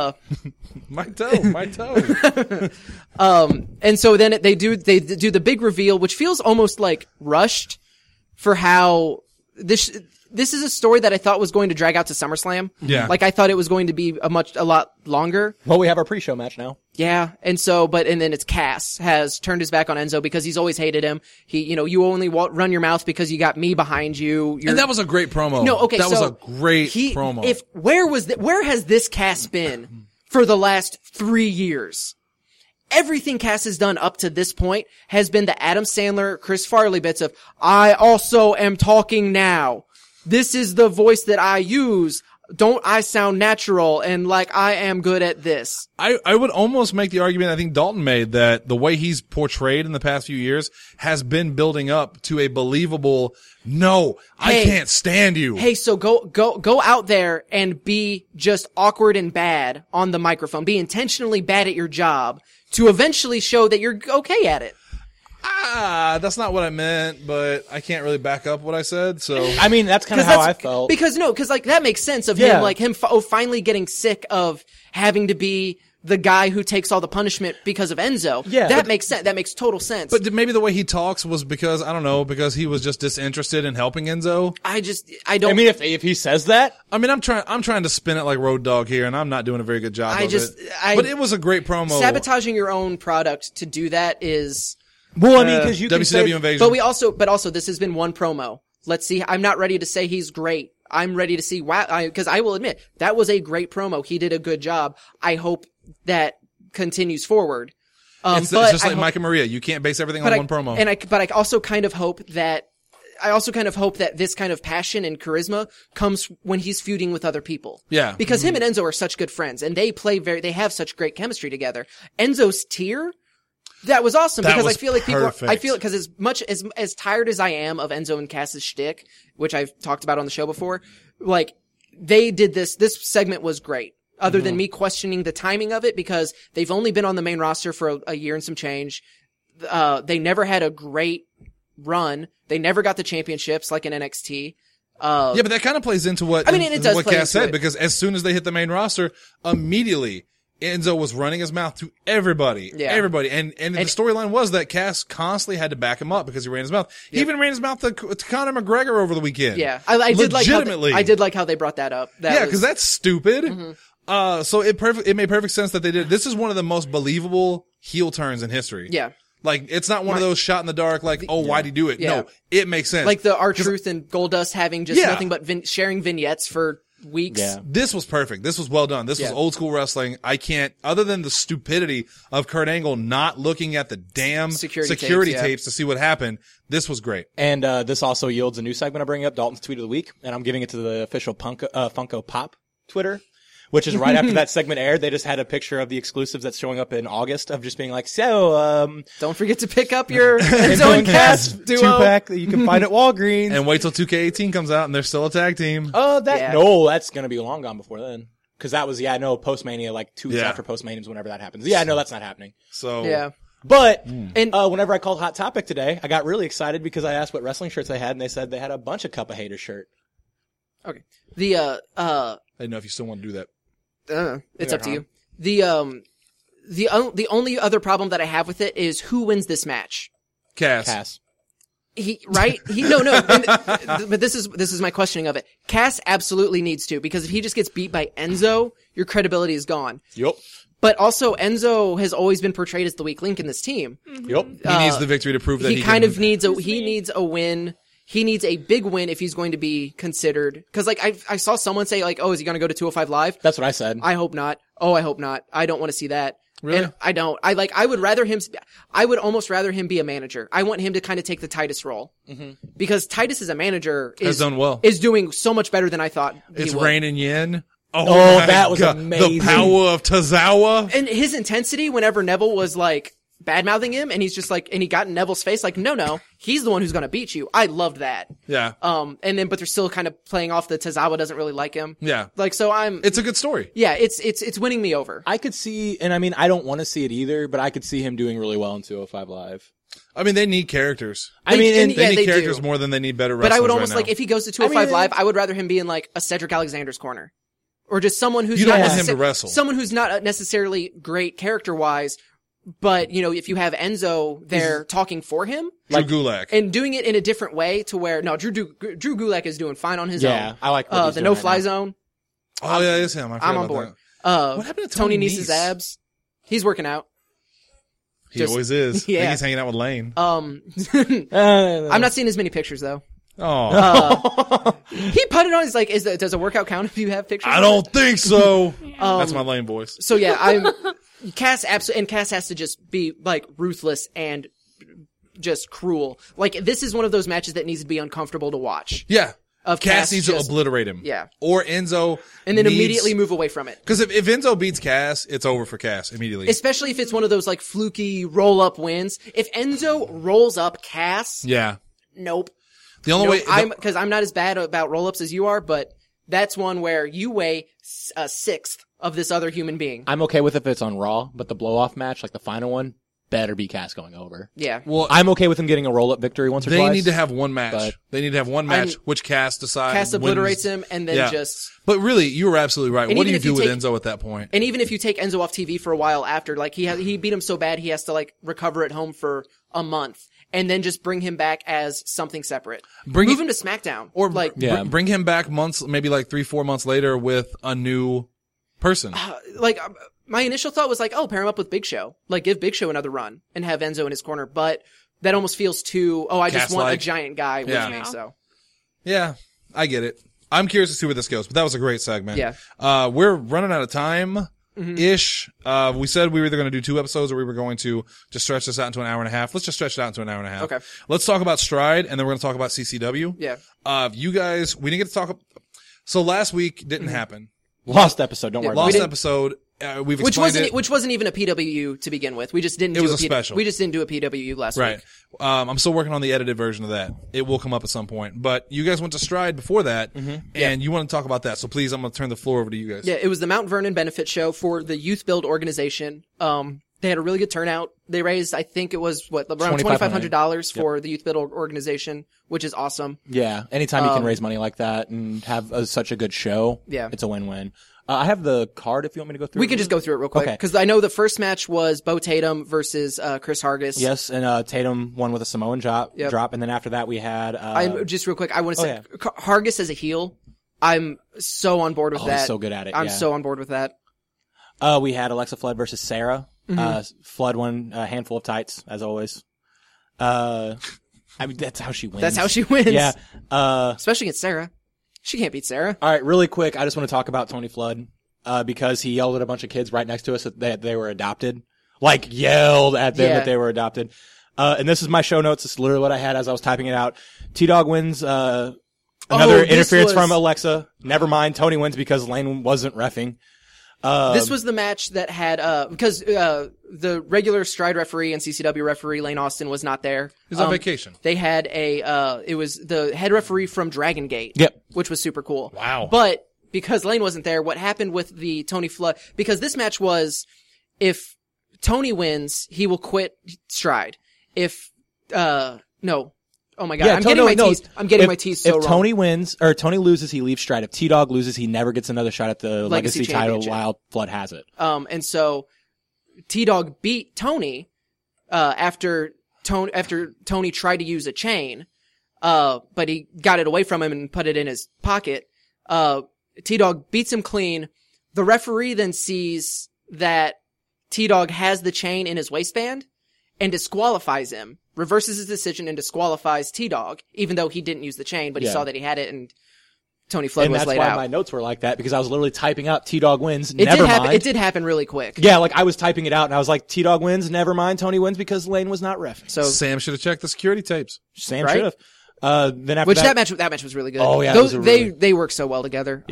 My toe. And so then they do the big reveal, which feels almost like rushed for how this is a story that I thought was going to drag out to SummerSlam. Yeah. Like I thought it was going to be a lot longer. Well, we have our pre-show match now. Yeah. And then it's Cass has turned his back on Enzo because he's always hated him. You only run your mouth because you got me behind you. And that was a great promo. No, okay. That was so a great promo. Where has this Cass been for the last 3 years? Everything Cass has done up to this point has been the Adam Sandler, Chris Farley bits of, I also am talking now. This is the voice that I use. Don't I sound natural and like I am good at this? I would almost make the argument I think Dalton made that the way he's portrayed in the past few years has been building up to a believable, I can't stand you. Hey, so go out there and be just awkward and bad on the microphone. Be intentionally bad at your job to eventually show that you're okay at it. That's not what I meant, but I can't really back up what I said, so. I mean, that's kind of how I felt. Because that makes sense of him, finally getting sick of having to be the guy who takes all the punishment because of Enzo. Yeah. That makes sense. That makes total sense. But maybe the way he talks was because, I don't know, because he was just disinterested in helping Enzo. I don't. I mean, if he says that, I mean, I'm trying to spin it like Road Dogg here, and I'm not doing a very good job of it. But it was a great promo. Sabotaging your own product to do that is. well, I mean, because you can WCW say, Invasion. But also this has been one promo. Let's see. I'm not ready to say he's great. I'm ready to see because I will admit that was a great promo. He did a good job. I hope that continues forward. It's just like Mike and Maria. You can't base everything on one promo. But I also kind of hope that this kind of passion and charisma comes when he's feuding with other people. Yeah. Because him and Enzo are such good friends and they have such great chemistry together. Enzo's tear, that was awesome because I feel like because as much as tired as I am of Enzo and Cass's shtick, which I've talked about on the show before, like they did this segment was great. Other than me questioning the timing of it because they've only been on the main roster for a year and some change. They never had a great run. They never got the championships like in NXT. Yeah, but that kind of plays into what Cass said because as soon as they hit the main roster, immediately Enzo was running his mouth to everybody. Yeah. Everybody. And the storyline was that Cass constantly had to back him up because he ran his mouth. He even ran his mouth to Conor McGregor over the weekend. Yeah. I did like how they brought that up. Because that's stupid. So it made perfect sense that they did. This is one of the most believable heel turns in history. Yeah. Like, it's not one of those shot in the dark, like, why'd he do it? Yeah. No, it makes sense. Like the R-Truth and Goldust having just nothing but sharing vignettes for weeks. Yeah. This was perfect. This was well done. This was old school wrestling. I can't, other than the stupidity of Kurt Angle not looking at the damn security tapes to see what happened, this was great. And this also yields a new segment I bring up, Dalton's Tweet of the Week, and I'm giving it to the official Funko Pop Twitter, which is right after that segment aired. They just had a picture of the exclusives that's showing up in August of just being like, so, Don't forget to pick up your Enzo and Cass duo. 2-pack that you can find at Walgreens. And wait till 2K18 comes out and they're still a tag team. Yeah. No, that's gonna be long gone before then. Cause that was, Post-Mania, like 2 weeks Yeah. after Post-Mania is whenever that happens. Yeah, no, that's not happening. So Yeah. But, And whenever I called Hot Topic today, I got really excited because I asked what wrestling shirts they had and they said they had a bunch of Cup of Haters shirt. okay, the I didn't know if you still want to do that. it's Yeah, up to you. The only other problem that I have with it is who wins this match. Cass. But this is my questioning of it. Cass absolutely needs to, because if he just gets beat by Enzo, your credibility is gone. Yep. But also, Enzo has always been portrayed as the weak link in this team. Yep. He needs the victory to prove that He kind can, of needs a win. He needs a big win if he's going to be considered. Cause like I saw someone say like, oh, is he going to go to 205 Live? That's what I said. I hope not. Oh, I hope not. I don't want to see that. Really? And I don't. I would almost rather him be a manager. I want him to kind of take the Titus role. Mm-hmm. Because Titus as a manager Has done well. is doing so much better than I thought It's he would. Rain and Yin. Oh, my that was God. amazing. The power of Tozawa. And his intensity whenever Neville was like bad mouthing him and he's just like, and he got in Neville's face like, no, he's the one who's going to beat you. I loved that. Yeah. And then, but they're still kind of playing off the Tozawa doesn't really like him. Yeah. Like, so It's a good story. yeah, it's winning me over. I could see, and I mean, I don't want to see it either, but I could see him doing really well in 205 Live. I mean, they need characters. I mean, and- and They yeah, need they characters do. more than they need better But wrestlers I would almost right now. like, if he goes to 205 mean, Live, I would rather him be in like a Cedric Alexander's corner. Or just someone who's You don't not want him to necessar- wrestle. Someone who's not necessarily great character-wise, but, you know, if you have Enzo there talking for him, Drew Gulak. and doing it in a different way to where, no, Drew Gulak is doing fine on his own. Yeah, I like what he's the doing no-fly right now. zone. Oh, yeah, it's him. I forgot I'm on about board. that. What happened to Tony Tony Nese's Nese? abs. He's working out. He Just- always is. I yeah. think he's hanging out with Lane. I'm not seeing as many pictures though. Oh, He put it on. He's like, does a workout count if you have pictures? I of don't think so. Um, That's my Lane voice. So yeah, Cass and Cass has to just be like ruthless and just cruel. Like this is one of those matches that needs to be uncomfortable to watch. Yeah. Of Cass needs to just- obliterate him. Yeah. Or Enzo. and then immediately move away from it. Because if Enzo beats Cass, it's over for Cass immediately. Especially if it's one of those like fluky roll up wins. If Enzo rolls up Cass, yeah. nope. The only way. Because I'm not as bad about roll ups as you are, but that's one where you weigh a sixth of this other human being. I'm okay with if it's on Raw, but the blow-off match, like the final one, better be Cass going over. Yeah. well, I'm okay with him getting a roll-up victory once or they twice. need to have one match. but- They need to have one match, which Cass decides. Cass obliterates wins. him and then Yeah. just. But really, you were absolutely right. And What do even you if you do with take- Enzo at that point? And even if you take Enzo off TV for a while after, like he beat him so bad he has to like recover at home for a month, and then just bring him back as something separate. Move him to SmackDown, Or like Yeah. bring him back months, maybe like 3-4 months later with a new person. My initial thought was like, oh, pair him up with Big Show, like give Big Show another run and have Enzo in his corner, but that almost feels too. Oh, I just want a Cass-like. giant guy with Yeah. me. So Yeah, I get it. I'm curious to see where this goes, but that was a great segment. Yeah. We're running out of time. Ish. We said we were either going to do 2 episodes or we were going to just stretch this out into an hour and a half. Let's just stretch it out into an hour and a half. Okay. Let's talk about Stride and then we're going to talk about CCW. yeah, You guys, we didn't get to talk. So last week didn't happen. Lost episode, don't worry about Lost it. episode. We've which explained wasn't even a PWU to begin with. We just didn't. It was a special. We just didn't do a PWU last Right. week. I'm still working on the edited version of that. It will come up at some point. But you guys went to Stride before that, and you want to talk about that. So please, I'm going to turn the floor over to you guys. Yeah, it was the Mount Vernon benefit show for the Youth Build organization. They had a really good turnout. They raised, I think it was around $2,500 for the Youth Build organization, which is awesome. Yeah, anytime you can raise money like that and have such a good show, Yeah. it's a win-win. I have the card if you want me to go through We it. can just go through it real quick. Okay. Because I know the first match was Bo Tatum versus Chris Hargis. Yes, and Tatum won with a Samoan drop, Yep. and then after that we had... Just real quick, I want to say, yeah. Hargis as a heel, I'm so on board with Oh, that. he's so good at it, I'm yeah. so on board with that. we had Alexa Flood versus Sarah. Flood won a handful of tights, as always. I mean, that's how she wins. That's how she wins. Yeah. Especially against Sarah. She can't beat Sarah. All right, really quick, I just want to talk about Tony Flood, because he yelled at a bunch of kids right next to us that they were adopted. Like, yelled at them Yeah. that they were adopted. And this is my show notes. This is literally what I had as I was typing it out. T-Dog wins, another this interference was- from Alexa. Never mind. Tony wins because Lane wasn't reffing. This was the match that had, because, the regular Stride referee and CCW referee Lane Austin was not there. He's on vacation. They had it was the head referee from Dragon Gate. Yep. Which was super cool. Wow. But because Lane wasn't there, what happened with the Tony Flood, because this match was, if Tony wins, he will quit Stride. If, no. Oh my god, Yeah, I'm getting my teeth so wrong. If Tony wins, or Tony loses, he leaves Stride. If T-Dog loses, he never gets another shot at the Legacy title Championship. while Flood has it. And so T-Dog beat Tony, after Tony tried to use a chain, but he got it away from him and put it in his pocket. T-Dog beats him clean. The referee then sees that T-Dog has the chain in his waistband and disqualifies him, reverses his decision and disqualifies T-Dog, even though he didn't use the chain, but he Yeah. saw that he had it and Tony Flood And was that's laid why out. my notes were like that, because I was literally typing up T-Dog wins, It never did happen. mind. It did happen really quick. Yeah, like I was typing it out and I was like, T-Dog wins, never mind, Tony wins because Lane was not ref. So, Sam should have checked the security tapes. Sam Right? should have. Then after which that that match was really good. Oh, yeah, it Those, was a really- they work so well together.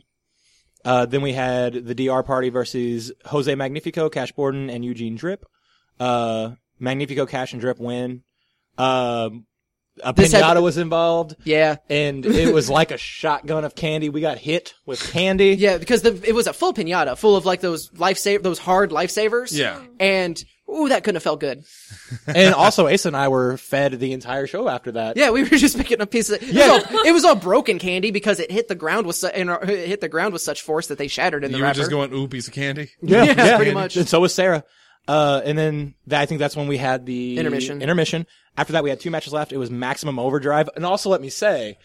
Yeah. Then we had the DR Party versus Jose Magnifico, Cash Borden, and Eugene Drip. Magnifico, Cash, and Drip win. A This had- pinata was involved, Yeah. and it was like a shotgun of candy. We got hit with candy. Yeah, because it was a full pinata, full of like those those hard lifesavers. Yeah. And, ooh, that couldn't have felt good. And also, Ace and I were fed the entire show after that. Yeah, we were just picking up pieces. It was all broken candy because it hit the ground with such force that they shattered in the You were wrapper. just going, ooh, piece of candy. Yeah, pretty much. And so was Sarah. And then I think that's when we had the Intermission. After that, we had 2 matches left. It was Maximum Overdrive. And also, let me say,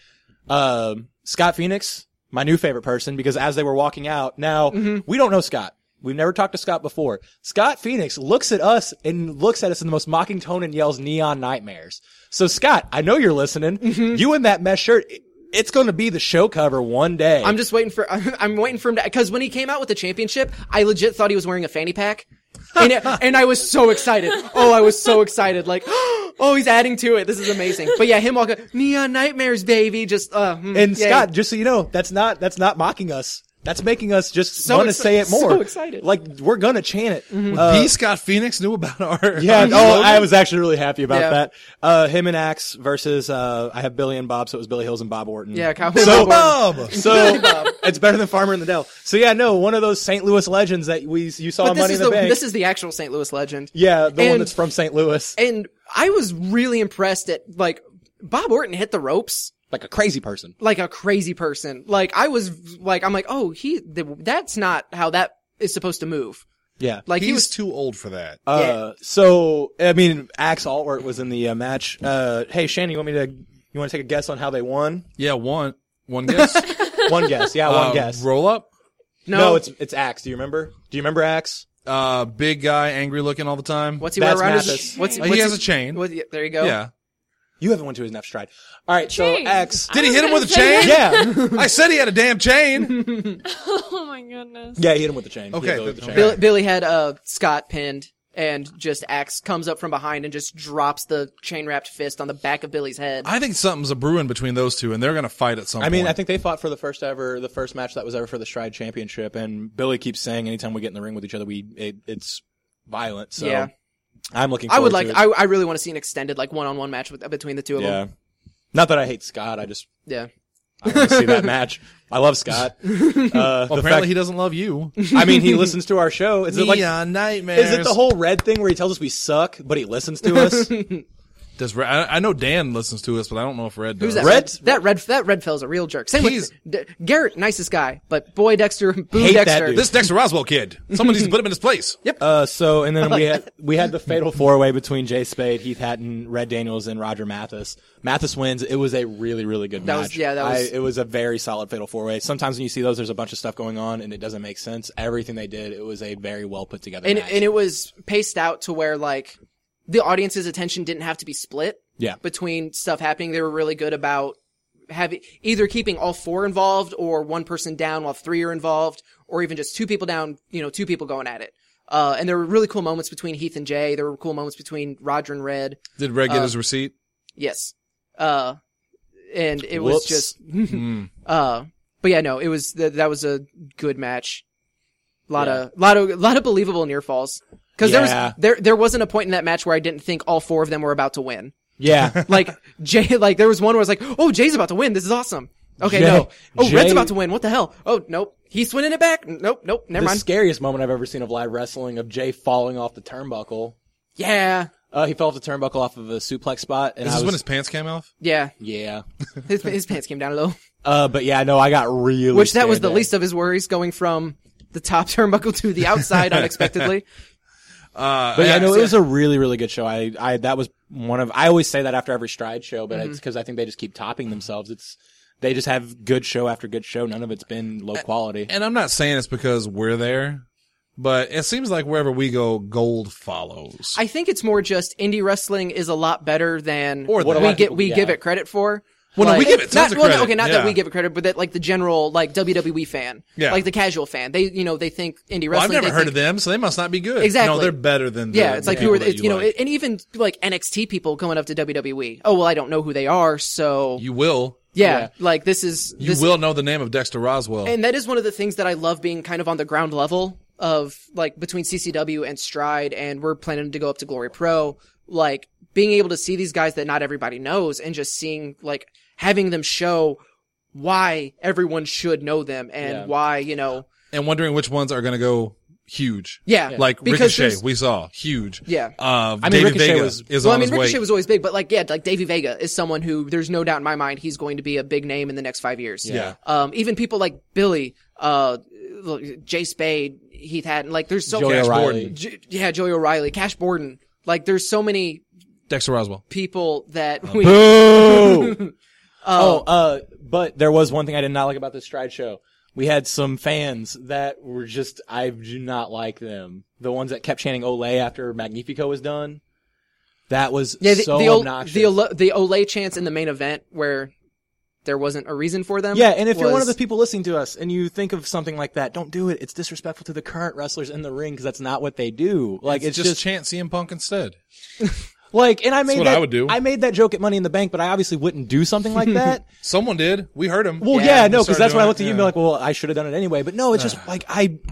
Scott Phoenix, my new favorite person, because as they were walking out, now, we don't know Scott. We've never talked to Scott before. Scott Phoenix looks at us and looks at us in the most mocking tone and yells Neon Nightmares. So Scott, I know you're listening. You in that mesh shirt, it's going to be the show cover one day. I'm just waiting for him to, cause when he came out with the championship, I legit thought he was wearing a fanny pack. And I was so excited. Oh, I was so excited. Like, oh, he's adding to it. This is amazing. But yeah, him walking, Neon Nightmares, baby. Just, And yay. Scott, just so you know, that's not mocking us. That's making us just want to say it more. so excited. Like, we're gonna chant it. The Scott Phoenix knew about our. Yeah, our I was actually really happy about Yeah. that. Him and Axe versus, I have Billy and Bob, so it was Billy Hills and Bob Orton. Yeah, Cowboy So- Bob. Bob! So, it's better than Farmer in the Dell. So yeah, no, one of those St. Louis legends that you saw But on Money in the Bank. this is the actual St. Louis legend. Yeah, the one And- that's from St. Louis. And I was really impressed at, like, Bob Orton hit the ropes Like a crazy person. like a crazy person. Like, I'm like, oh, that's not how that is supposed to move. Yeah. Like, He's he was, too old for that. So, I mean, Axe Allworth was in the match. Hey, Shane, you want to take a guess on how they won? Yeah, one guess. One guess. Yeah, one guess. Roll up. No, it's Axe. Do you remember Axe? Big guy, angry looking all the time. what's he wear That's around Mathis. his, He has a chain. there you go. Yeah. You haven't went to his enough stride. All right, Chain. so Axe. Did he hit him with a gonna say chain? Yeah. I said he had a damn chain. Oh my goodness. Yeah, he hit him with the chain. Okay, He hit Billy with the okay. chain. Billy had, Scott pinned and just Axe comes up from behind and just drops the chain wrapped fist on the back of Billy's head. I think something's a brewing between those two, and they're going to fight at some point. I mean, I think they fought for the first match that was ever for the Stride Championship, and Billy keeps saying anytime we get in the ring with each other, it's violent. So Yeah. I'm looking I forward would like, to it. I really want to see an extended, like, one-on-one match between the two of Yeah. them. Not that I hate Scott, I Yeah. want to see that match. I love Scott. Well, apparently he doesn't love you. I mean, he listens to our show. Is it like, Neon Nightmares. is it the whole Red thing where he tells us we suck, but he listens to us? Does I know Dan listens to us, but I don't know if Red does. Who's that? Red- That Red fella's a real jerk. Same He's- with Garrett, nicest guy, but boy Dexter, Boom Hate that Dexter. dude. This Dexter Roswell kid. Someone needs to put him in his place. Yep. So, and then we had the fatal 4-way between Jay Spade, Heath Hatton, Red Daniels, and Roger Mathis. Mathis wins. It was a really, really good match. It was a very solid fatal 4-way. Sometimes when you see those, there's a bunch of stuff going on and it doesn't make sense. Everything they did, it was a very well put together And match. it was paced out to where like the audience's attention didn't have to be split. Yeah. Between stuff happening, they were really good about either keeping all four involved or one person down while three are involved, or even just two people down, two people going at it. And there were really cool moments between Heath and Jay. There were cool moments between Roger and Red. Did Red get his receipt? Yes. And it was just, but yeah, no, it was, that was a good match. A lot of believable near falls. Cause there wasn't a point in that match where I didn't think all 4 of them were about to win. Yeah. Like there was one where I was like, oh, Jay's about to win. This is awesome. Okay, Jay- no. Oh, Jay- Red's about to win. What the hell? Oh, nope. He's swinging it back. Nope. Never The mind. scariest moment I've ever seen of live wrestling of Jay falling off the turnbuckle. Yeah. He fell off the turnbuckle off of a suplex spot. And Is this when his pants came off? Yeah. Yeah. His pants came down a little. But yeah, no, I got really Which that was scared the there. least of his worries, going from the top turnbuckle to the outside unexpectedly. But yeah, no, it was a really, really good show. That was I always say that after every Stride show, but it's because I think they just keep topping themselves. They just have good show after good show. None of it's been low quality. And I'm not saying it's because we're there, but it seems like wherever we go, gold follows. I think it's more just indie wrestling is a lot better than Or what that. we give it credit for. Well, no, we give it tons of credit. Okay, not Yeah. that we give it credit, but that like the general like WWE fan, Yeah. like the casual fan, they think indie Well, I've wrestling. never they heard think, of them, so they must not be good. Exactly. No, they're better than Yeah, it's like who are that it's, you know, like. and even like NXT people going up to WWE. Oh well, I don't know who they are, so You will. yeah, like this is You will know the name of Dexter Roswell. And that is one of the things that I love being kind of on the ground level of like between CCW and Stride, and we're planning to go up to Glory Pro, like being able to see these guys that not everybody knows and just seeing like having them show why everyone should know them and why, you know. And wondering which ones are going to go huge. Yeah. Like Because Ricochet, there's- we saw. Huge. Yeah. Davey Ricochet Vega was- is Well, I on mean, his Ricochet way. was always big, but like Davey Vega is someone who there's no doubt in my mind he's going to be a big name in the next 5 years. Yeah. Even people like Billy, Jay Spade, Heath Hatton, like there's so Joey Cash O'Reilly. Borden. Joey O'Reilly, Cash Borden, like there's so many Dexter Roswell. people that we. Boo! But there was one thing I did not like about this Stride show. We had some fans that were just, I do not like them. The ones that kept chanting Olay after Magnifico was done. That was so obnoxious. The Olay chants in the main event where there wasn't a reason for them. Yeah, and if you're one of was- those people listening to us and you think of something like that, don't do it. It's disrespectful to the current wrestlers in the ring because that's not what they do. Like, it's just chant CM Punk instead. like, and I made what that, I would do. I made that joke at Money in the Bank, but I obviously wouldn't do something like that. Someone did. We heard him. Well, Yeah, yeah, no, because started that's when I doing looked at it, you and yeah. be like, well, I should have done it anyway. But no, it's just like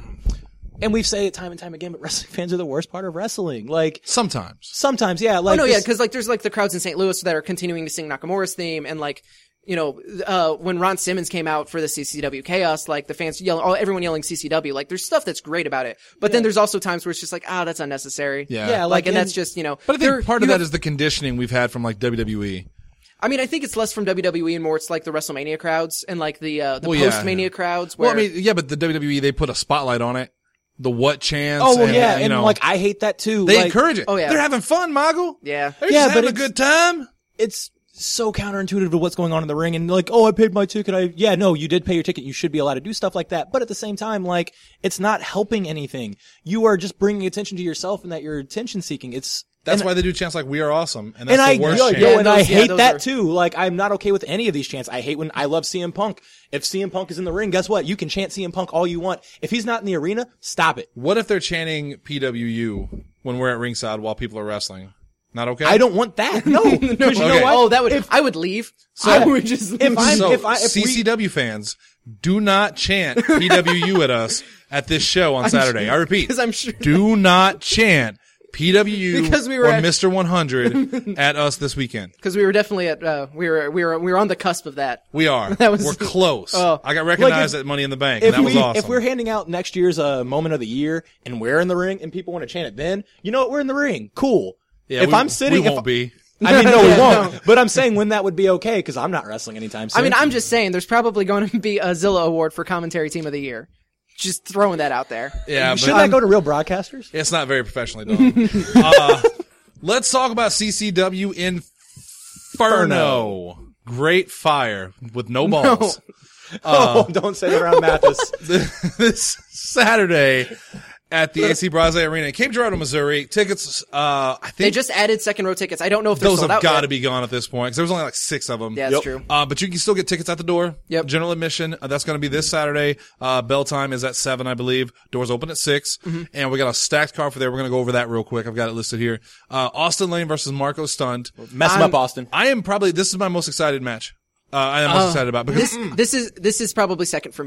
and we've said it time and time again, but wrestling fans are the worst part of wrestling. Like, sometimes, yeah. Oh Like, no, yeah, this- because like there's like the crowds in St. Louis that are continuing to sing Nakamura's theme, and like, you know, when Ron Simmons came out for the CCW Chaos, like the fans everyone yelling CCW, like there's stuff that's great about it, but then there's also times where it's just like, that's unnecessary. Yeah. Yeah, Like, and and- that's just, you know. But I think part of you that have- is the conditioning we've had from like WWE. I mean, I think it's less from WWE and more it's like the WrestleMania crowds and like the Well, yeah, post-Mania yeah. crowds where. Well, I mean, yeah, but the WWE, they put a spotlight on it. The what chants. oh, well, and, yeah, you and know, like, I hate that too. they Like, encourage it. Oh, yeah. They're having fun, Moggle. yeah. They're Yeah, just but having a it's- good time. it's so counterintuitive to what's going on in the ring and like, oh, I paid my ticket. No, you did pay your ticket. You should be allowed to do stuff like that. But at the same time, like, it's not helping anything. You are just bringing attention to yourself and that you're attention seeking. That's why they do chants like "We are awesome," and that's And the worst chant. Yeah, I those- hate those that are- too. Like, I'm not okay with any of these chants. I hate when I love CM Punk. If CM Punk is in the ring, guess what? You can chant CM Punk all you want. If he's not in the arena, stop it. What if they're chanting PWU when we're at ringside while people are wrestling? Not okay. I don't want that. No, because you know Okay. what? Oh, that would, I would leave. So- I would just leave. if we- CCW fans, do not chant PWU at us at this show on Saturday. I repeat, because I'm sure. do not chant PWU Because we were or at- Mr. 100 at us this weekend. Because we were definitely at, we were on the cusp of that. We are. That was- We're close. Oh. I got recognized Like, at Money in the Bank, and If that was awesome. if we're handing out next year's moment of the year and we're in the ring and people want to chant it, then you know what? We're in the ring. Cool. yeah, if I'm sitting, we if- won't be. I mean, no, Yeah, we won't. no. But I'm saying when that would be okay because I'm not wrestling anytime soon. I mean, I'm just saying there's probably going to be a Zilla Award for Commentary Team of the Year. Just throwing that out there. Yeah, but shouldn't that go to real broadcasters? it's not very professionally done. Let's talk about CCW Inferno. Great fire with no balls. Oh, don't say it around Mathis. This Saturday at the AC Brazil Arena in Cape Girardeau, Missouri. Tickets, I think They just added second row tickets. I don't know if they're those sold have out got yet. to be gone at this point because there was only like 6 of them. Yeah, that's true. But you can still get tickets at the door. Yep. General admission. That's going to be this Saturday. Bell time is at 7, I believe. Doors open at 6. Mm-hmm. And we got a stacked card for there. We're going to go over that real quick. I've got it listed here. Austin Lane versus Marco Stunt. Mess him up, Austin. This is my most excited match. I am most excited about because This is probably second for me.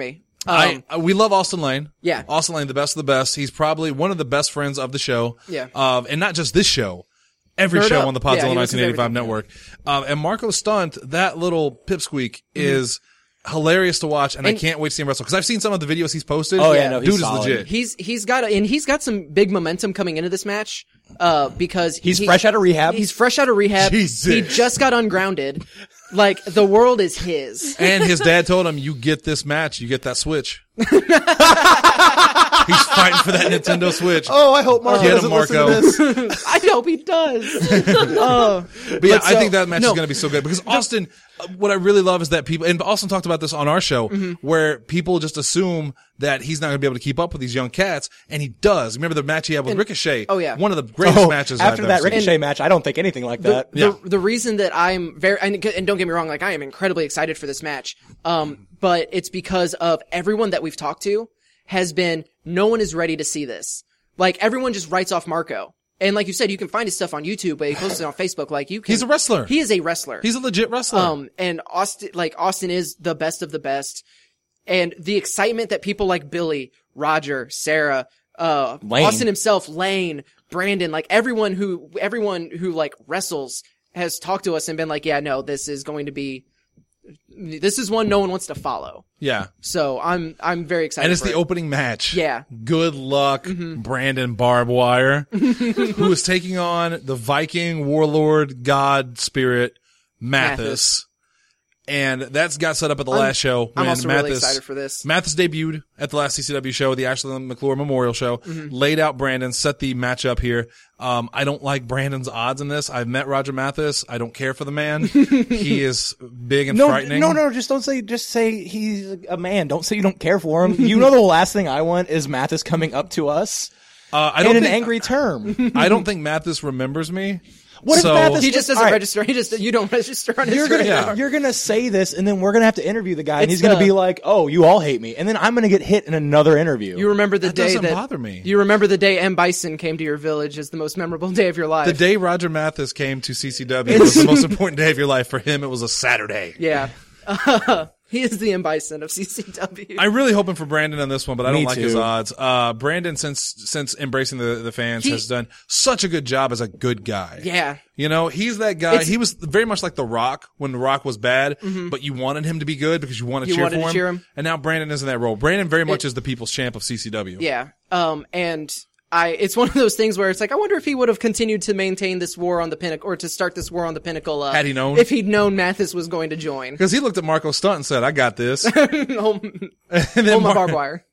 We love Austin Lane. Yeah. Austin Lane, the best of the best. He's probably one of the best friends of the show. Yeah. And not just this show. Every Nerd show Up. on the Podzilla Yeah, he listens to 1985 everything. network. And Marco Stunt, that little pipsqueak is hilarious to watch, and I can't wait to see him wrestle. Because I've seen some of the videos he's posted. Oh, yeah, no, he's dude solid. is legit. He's got some big momentum coming into this match, because He's fresh out of rehab. He's fresh out of rehab. Jesus. He just got ungrounded. Like, the world is his. And his dad told him, you get this match, you get that Switch. He's fighting for that Nintendo Switch. Oh, I hope Marco Get him, doesn't listen Marco. to this. I hope he does. But yeah, I so- think that match is no. going to be so good because Austin, what I really love is that people, and Austin talked about this on our show, where people just assume that he's not going to be able to keep up with these young cats, and he does. Remember the match he had with Ricochet? Oh, yeah. One of the greatest matches I've After ever that seen. Ricochet match, I don't think anything like that. Yeah. The reason that I'm and don't get me wrong, like, I am incredibly excited for this match. But it's because of everyone that we've talked to has been, no one is ready to see this. Like, everyone just writes off Marco. And like you said, you can find his stuff on YouTube, but he posts it on Facebook. Like, you can. He's a wrestler. He is a wrestler. He's a legit wrestler. And Austin is the best of the best. And the excitement that people like Billy, Roger, Sarah, Lane. Austin himself, Lane, Brandon, like everyone who like wrestles has talked to us and been like, yeah, no, this is one no one wants to follow. Yeah. So I'm very excited. And it's for the it. opening match. Yeah. Good luck, Brandon Barbed Wire, who is taking on the Viking warlord god spirit Mathis. And that's got set up at the last show. I'm when also really excited for this. Mathis debuted at the last CCW show, the Ashland McClure Memorial Show, laid out Brandon, set the match up here. I don't like Brandon's odds in this. I've met Roger Mathis. I don't care for the man. He is big and frightening. No, just say he's a man. Don't say you don't care for him. You know the last thing I want is Mathis coming up to us I don't in an think, angry term. I don't think Mathis remembers me. What if So- Mathis He just doesn't all right, register. You don't register on his You're gonna, radar. you're gonna say this, and then we're gonna have to interview the guy, and It's he's gonna the- be like, "Oh, you all hate me," and then I'm gonna get hit in another interview. You remember the That day doesn't that bother me. You remember the day M. Bison came to your village as the most memorable day of your life. The day Roger Mathis came to CCW was the most important day of your life. For him, it was a Saturday. Yeah. He is the M. Bison of CCW. I'm really hoping for Brandon on this one, but I don't Me like his too. odds. Brandon, since embracing the fans, has done such a good job as a good guy. Yeah. You know, he's that guy. It's- He was very much like The Rock when The Rock was bad, but you wanted him to be good because you want to You cheer wanted for to him. cheer him. And now Brandon is in that role. Brandon very much is the people's champ of CCW. Yeah. And it's one of those things where it's like, I wonder if he would have continued to maintain this war on the pinnacle, or to start this war on the pinnacle. Had he known? If he'd known Mathis was going to join. Because he looked at Marco Stunt and said, I got this. Hold And then my barbed wire.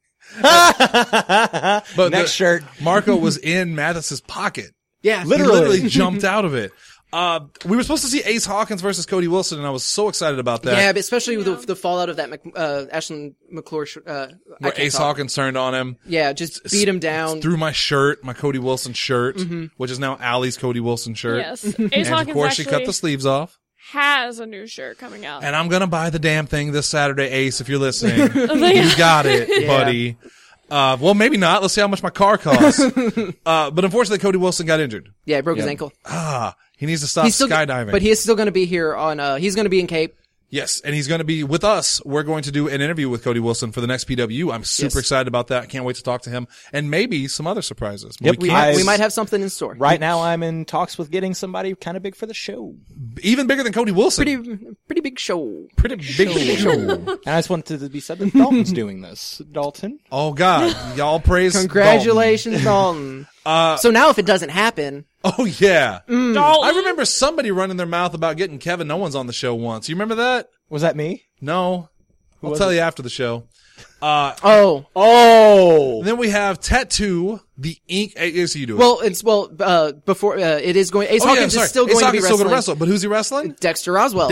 but Next shirt. Marco was in Mathis's pocket. Yeah. He literally jumped out of it. We were supposed to see Ace Hawkins versus Cody Wilson, and I was so excited about that. Yeah, but especially with the fallout of that Ashland McClure. Where Ace Hawkins turned on him. Yeah, just beat him down. Threw my shirt, my Cody Wilson shirt, which is now Allie's Cody Wilson shirt. Yes. Ace And of Hawkins course, she actually cut the sleeves off. has a new shirt coming out. And I'm gonna buy the damn thing this Saturday, Ace, if you're listening. You got it, buddy. Well, maybe not. Let's see how much my car costs. But unfortunately, Cody Wilson got injured. Yeah, he broke his ankle. He needs to stop He's still, skydiving. but he is still going to be here on. He's going to be in Cape. Yes, and he's going to be with us. We're going to do an interview with Cody Wilson for the next PW. I'm super Yes. excited about that. I can't wait to talk to him, and maybe some other surprises. Yep, We I- can't- We might have something in store. Right now, I'm in talks with getting somebody kind of big for the show. even bigger than Cody Wilson. Pretty big show. Pretty big show. And I just wanted to be said that Dalton's doing this. Dalton. Oh God, y'all praise. Congratulations, Dalton. So now if it doesn't happen, Dalton. Oh yeah. Dalton. I remember somebody running their mouth about getting Kevin Owens on the show once. You remember that? Was that me? No. I'll was tell it? you after the show. oh, Oh! Then we have Tattoo, the ink. Yes, you do it. before it is going. Ace oh, yeah, Hawkins sorry. is still Ace going to be Hawkins still wrestling. gonna wrestle, but who's he wrestling? Dexter Roswell.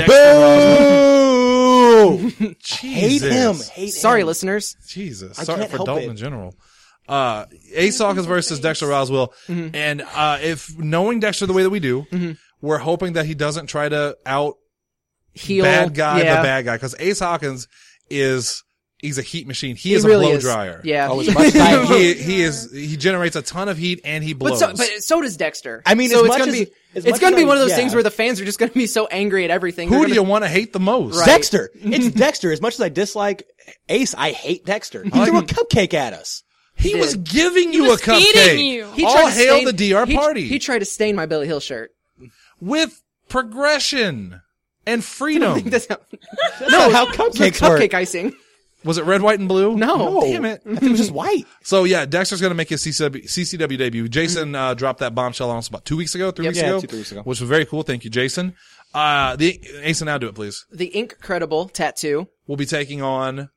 Boo! Hate Jesus. him. Hate Sorry, him. listeners. Jesus. I Sorry can't for help Dalton it. in general. Ace Hawkins versus Dexter Roswell. And, if knowing Dexter the way that we do, we're hoping that he doesn't try to out Heel. bad guy yeah. the bad guy. Cause Ace Hawkins is He's a heat machine. He is really a blow is. dryer. Yeah. Oh, as much as I hate, He generates a ton of heat and he blows. But so does Dexter. I mean, so as it's much gonna as- be as it's much gonna as be one of those yeah. things where the fans are just gonna be so angry at everything. Who They're do gonna- you want to hate the most? Right. Dexter. It's Dexter. As much as I dislike Ace, I hate Dexter. He threw a cupcake at us. He did. was giving you was a cupcake. feeding you. He All tried to hail stain- the DR he- party He tried to stain my Billy Hill shirt. with progression and freedom. That's not- No, how it's cupcakes cupcake work. icing. Was it red, white, and blue? No. Damn it. I think it was just white. So yeah, Dexter's going to make his CCW debut. Jason dropped that bombshell on us about 2 weeks ago, 3 weeks Yeah, ago, 2-3 weeks ago. which was very cool. Thank you, Jason. The Ace and now do it, please. The Incredible tattoo. We'll be taking on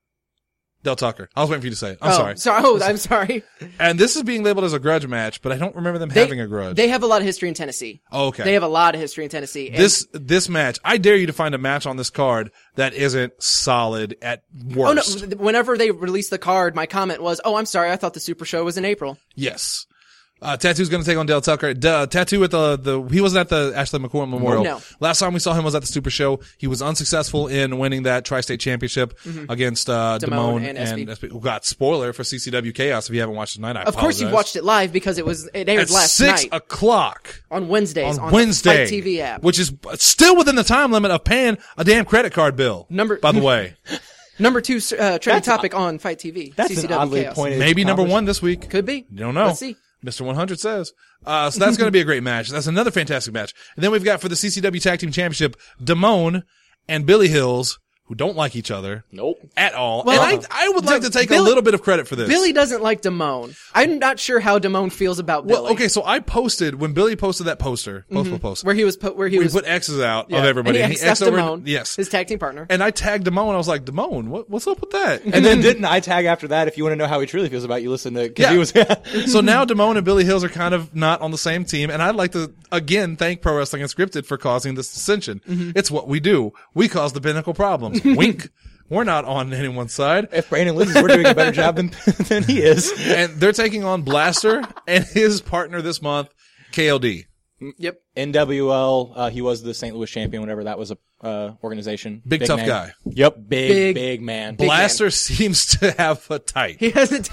Del Tucker. I was waiting for you to say it. I'm sorry. I'm sorry. And this is being labeled as a grudge match, but I don't remember them having a grudge. They have a lot of history in Tennessee. Oh, okay. They have a lot of history in Tennessee. And This match, I dare you to find a match on this card that isn't solid at oh no! worst. Whenever they released the card, my comment was, "Oh, I'm sorry. I thought the Super Show was in April." Yes. Tattoo's going to take on Del Tucker. Tattoo at he wasn't at the Ashley McCormick Memorial. No. Last time we saw him was at the Super Show. He was unsuccessful in winning that Tri-State Championship against Damone and SP. Who got spoiler for CCW Chaos if you haven't watched it tonight. I Of course, you apologize. watched it live because it aired at last 6 night o'clock on Wednesdays on the Wednesday, Fight TV app. which is still within the time limit of paying a damn credit card bill. By the way, Number 2 trending topic on Fight TV. That's CCW an oddly Chaos. pointed. maybe number accomplishment. 1 this week. Could be. You don't know. Let's see. Mr. 100 says. So that's going to be a great match. That's another fantastic match. And then we've got for the CCW Tag Team Championship, Damone and Billy Hills, who don't like each other Nope. at all. Well, and I would like to take a Billy- little bit of credit for this. Billy doesn't like Damone. I'm not sure how Damone feels about Billy. well, okay, so I posted, when Billy posted that poster, post, Where he was we put X's out yeah. of everybody. And he X'd X'd over, Damone, yes. his tag team partner. And I tagged Damone. I was like, Damone, what's up with that? And then didn't I tag after that? If you want to know how he truly feels about you, listen to because Yeah. he was. So now Damone and Billy Hills are kind of not on the same team, and I'd like to again thank Pro Wrestling Unscripted for causing this dissension. It's what we do. We cause the pinnacle problems. Wink. We're not on anyone's side. If Brandon loses, we're doing a better job than he is. And they're taking on Blaster and his partner this month, KLD. Yep. NWL. He was the St. Louis champion whenever that was a organization. Big tough man. guy. Yep. Big Big man. Blaster seems to have a type. He hasn't.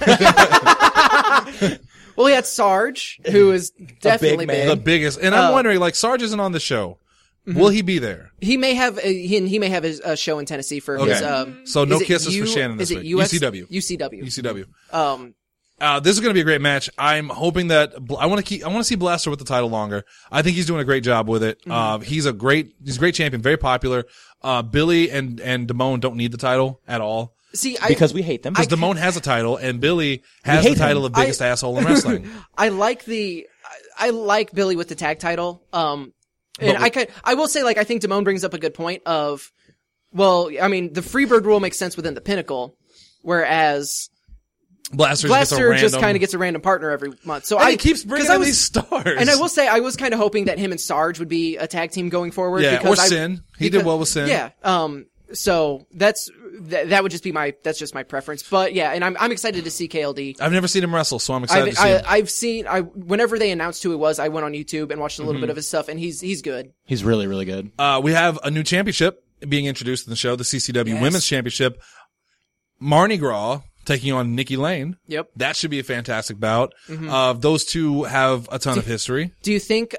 Well, he had Sarge, who is definitely man. big. The biggest. And I'm wondering, like, Sarge isn't on the show. Will he be there? He may have he may have his show in Tennessee for his. Okay. So no is it kisses for Shannon this is it week. US, UCW. UCW. UCW. This is going to be a great match. I'm hoping that I want to see Blaster with the title longer. I think he's doing a great job with it. He's a great champion, very popular. Billy and Damone don't need the title at all. See, Because we hate them. Because Damone has a title and Billy has the hate title him. of biggest asshole in wrestling. I like Billy with the tag title. And I will say, like, I think Damone brings up a good point of, well, I mean, the Freebird rule makes sense within the Pinnacle, whereas Blaster just kind of gets a random partner every month. So he keeps bringing in these stars. And I will say, I was kind of hoping that him and Sarge would be a tag team going forward. Yeah, because or Sin. He did well with Sin. Yeah. So that would just be that's just my preference. But yeah, and I'm excited to see KLD. I've never seen him wrestle, so I'm excited to see him. Whenever they announced who he was, I went on YouTube and watched a little bit of his stuff, and he's good. He's really, really good. We have a new championship being introduced in the show, the CCW Yes. Women's Championship. Marnie Graw taking on Nikki Lane. Yep. That should be a fantastic bout. Those two have a ton of history. Do you think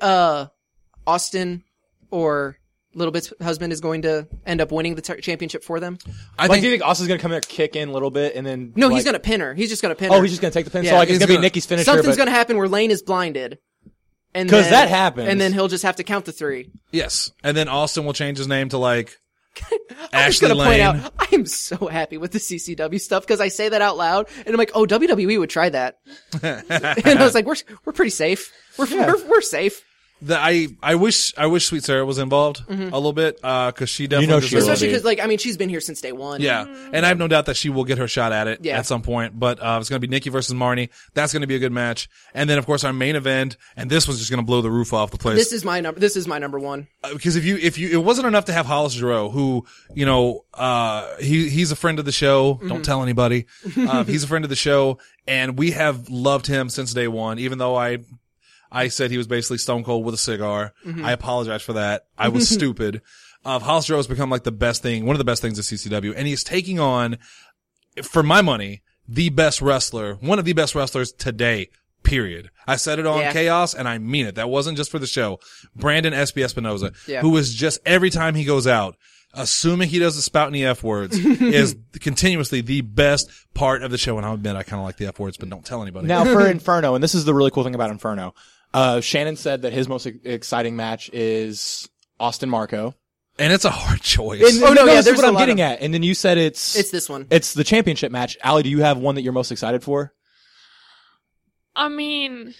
Austin or Little Bit's husband is going to end up winning the championship for them? I Do think you think Austin's gonna come in, kick in a little bit, and then No, like, he's going to pin her. He's just going to pin her. Oh, he's just gonna take the pin. Yeah, So like it's he's gonna be gonna- Nikki's finisher. Something's but going to happen where Lane is blinded. And 'Cause then- that happens. And then he'll just have to count the 3. yes. And then Austin will change his name to like I'm just Ashley gonna point Lane. out, I am so happy with the CCW stuff because I say that out loud, and I'm like, oh, WWE would try that. And I was like, we're pretty safe. We're safe. I wish Sweet Sarah was involved a little bit, cause she definitely know she deserves will it. Especially because, like, I mean, she's been here since day one. Yeah. And I have no doubt that she will get her shot at it Yeah. at some point. But it's going to be Nikki versus Marnie. That's going to be a good match. And then, of course, our main event. And this was just going to blow the roof off the place. This is my number one. Because if you, it wasn't enough to have Hollis Giroux, who, you know, he's a friend of the show. Don't tell anybody. He's a friend of the show. And we have loved him since day one, even though I said he was basically Stone Cold with a cigar. I apologize for that. I was stupid. Hollis Giroux has become like one of the best things at CCW. And he's taking on for my money, the best wrestler, one of the best wrestlers today, period. I said it on Chaos, and I mean it. That wasn't just for the show. Brandon S.B. Espinoza, who is just, every time he goes out, assuming he doesn't spout any F words, is continuously the best part of the show. And I'll admit, I kind of like the F words, but don't tell anybody. Now for Inferno, and this is the really cool thing about Inferno, Shannon said that his most exciting match is Austin Marco. And it's a hard choice. This is what I'm getting at. And then you said it's this one. It's the championship match. Allie, do you have one that you're most excited for? I mean,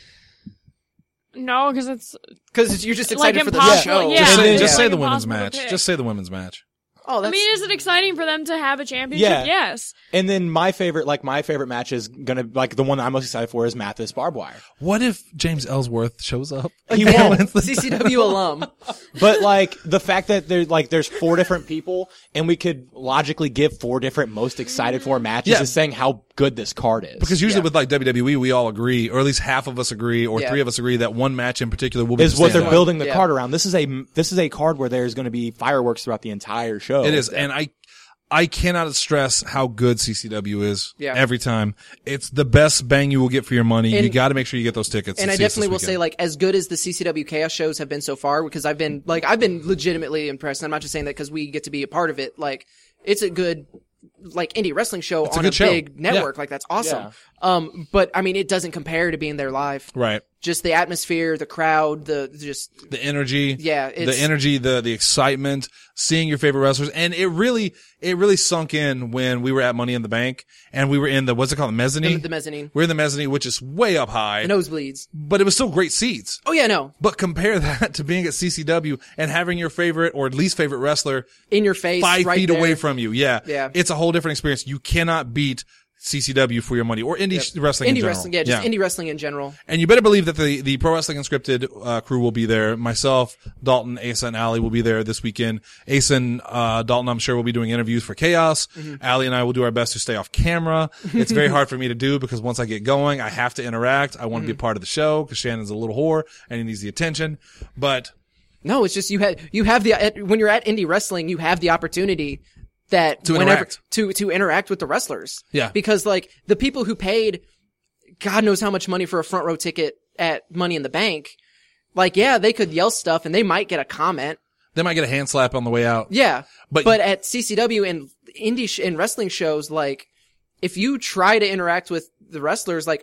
no, because you're just excited for the impossible. show. Yeah. Just say like the women's impossible to match. pick. Just say the women's match. Oh, I mean, is it exciting for them to have a championship? Yeah. Yes. And then my favorite match is gonna, like, the one that I'm most excited for is Mathis Barbed Wire. What if James Ellsworth shows up? He won't. CCW alum. But like the fact that there's 4 different people and we could logically give 4 different most excited for matches is saying how good this card is. Because usually with like WWE, we all agree, or at least half of us agree, or 3 of us agree that one match in particular will be is what they're standout. building the card around. This is a card where there's going to be fireworks throughout the entire show. It is, and I cannot stress how good CCW is every time. It's the best bang you will get for your money. You got to make sure you get those tickets. And I definitely will say, like, as good as the CCW Chaos shows have been so far, because I've been legitimately impressed. And I'm not just saying that because we get to be a part of it. Like, it's a good, like, indie wrestling show on a big network. Like, that's awesome. Yeah. But I mean, it doesn't compare to being there live. Right. Just the atmosphere, the crowd, the energy. Yeah. The energy, the excitement, seeing your favorite wrestlers. And it really sunk in when we were at Money in the Bank and we were in what's it called? The mezzanine? The mezzanine. We're in the mezzanine, which is way up high. The nosebleeds. But it was still great seats. Oh yeah, no. But compare that to being at CCW and having your favorite or least favorite wrestler in your face, 5 right feet there. away from you. Yeah. Yeah. It's a whole different experience. You cannot beat CCW for your money, or indie wrestling in general. Wrestling, just indie wrestling in general. And you better believe that the Pro Wrestling Unscripted crew will be there. Myself, Dalton, Asa, and Allie will be there this weekend. Asa and Dalton, I'm sure, will be doing interviews for Chaos. Allie and I will do our best to stay off camera. It's very hard for me to do because once I get going, I have to interact. I want to be a part of the show because Shannon's a little whore and he needs the attention. But no, it's just you have the when you're at indie wrestling, you have the opportunity to interact with the wrestlers. Yeah. Because like the people who paid God knows how much money for a front row ticket at Money in the Bank, like, yeah, they could yell stuff and they might get a comment. They might get a hand slap on the way out. Yeah. But at CCW and indie and wrestling shows, like, if you try to interact with the wrestlers, like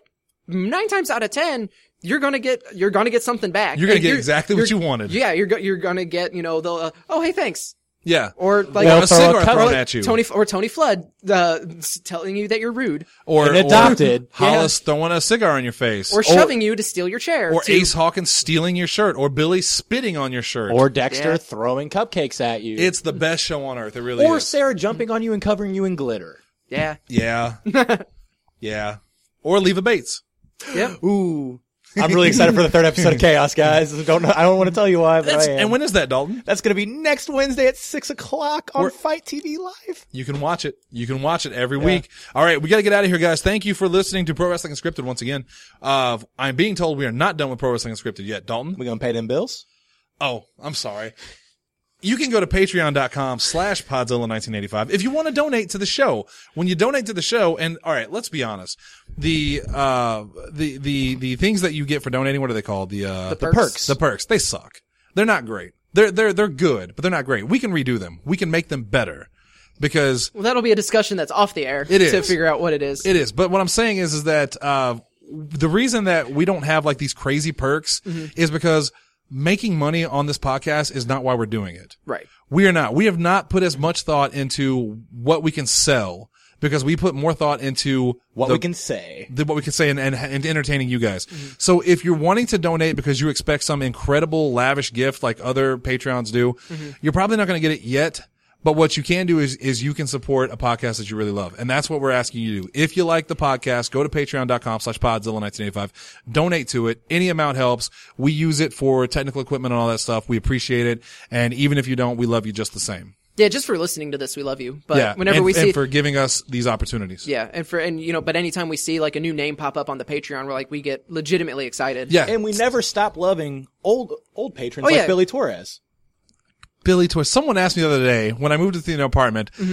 9 times out of 10, you're gonna get something back. You're gonna get exactly what you wanted. Yeah. You're gonna get, they'll, oh, hey, thanks. Yeah. Or like a cigar thrown at you. Tony Flood, telling you that you're rude. Or adopted. Hollis throwing a cigar in your face. Or shoving you to steal your chair. Or Ace Hawkins stealing your shirt. Or Billy spitting on your shirt. Or Dexter throwing cupcakes at you. It's the best show on earth. It really is. Or Sarah jumping on you and covering you in glitter. Yeah. Yeah. Yeah. Or Leva Bates. Yep. Ooh. I'm really excited for the 3rd episode of Chaos, guys. I don't want to tell you why, but I am. And when is that, Dalton? That's going to be next Wednesday at 6:00 on Fight TV Live. You can watch it. You can watch it every week. All right, we got to get out of here, guys. Thank you for listening to Pro Wrestling Unscripted once again. I'm being told we are not done with Pro Wrestling Unscripted yet, Dalton. We going to pay them bills? Oh, I'm sorry. You can go to patreon.com/Podzilla1985 if you want to donate to the show. When you donate to the show, and all right, let's be honest. The things that you get for donating, what are they called? The perks. The perks. They suck. They're not great. They're good, but they're not great. We can redo them. We can make them better. Because that'll be a discussion that's off the air. It is. To figure out what it is. It is. But what I'm saying is that the reason that we don't have like these crazy perks is because making money on this podcast is not why we're doing it. Right. We are not. We have not put as much thought into what we can sell because we put more thought into what we can say and entertaining you guys. So if you're wanting to donate because you expect some incredible lavish gift like other Patreons do, you're probably not going to get it yet. But what you can do is you can support a podcast that you really love. And that's what we're asking you to do. If you like the podcast, go to patreon.com/Podzilla1985. Donate to it. Any amount helps. We use it for technical equipment and all that stuff. We appreciate it. And even if you don't, we love you just the same. Yeah, just for listening to this, we love you. But whenever we see, and for giving us these opportunities. Yeah, but anytime we see like a new name pop up on the Patreon, we get legitimately excited. Yeah. And we never stop loving old patrons like Billy Torres. Billy Torres. Someone asked me the other day when I moved to the apartment,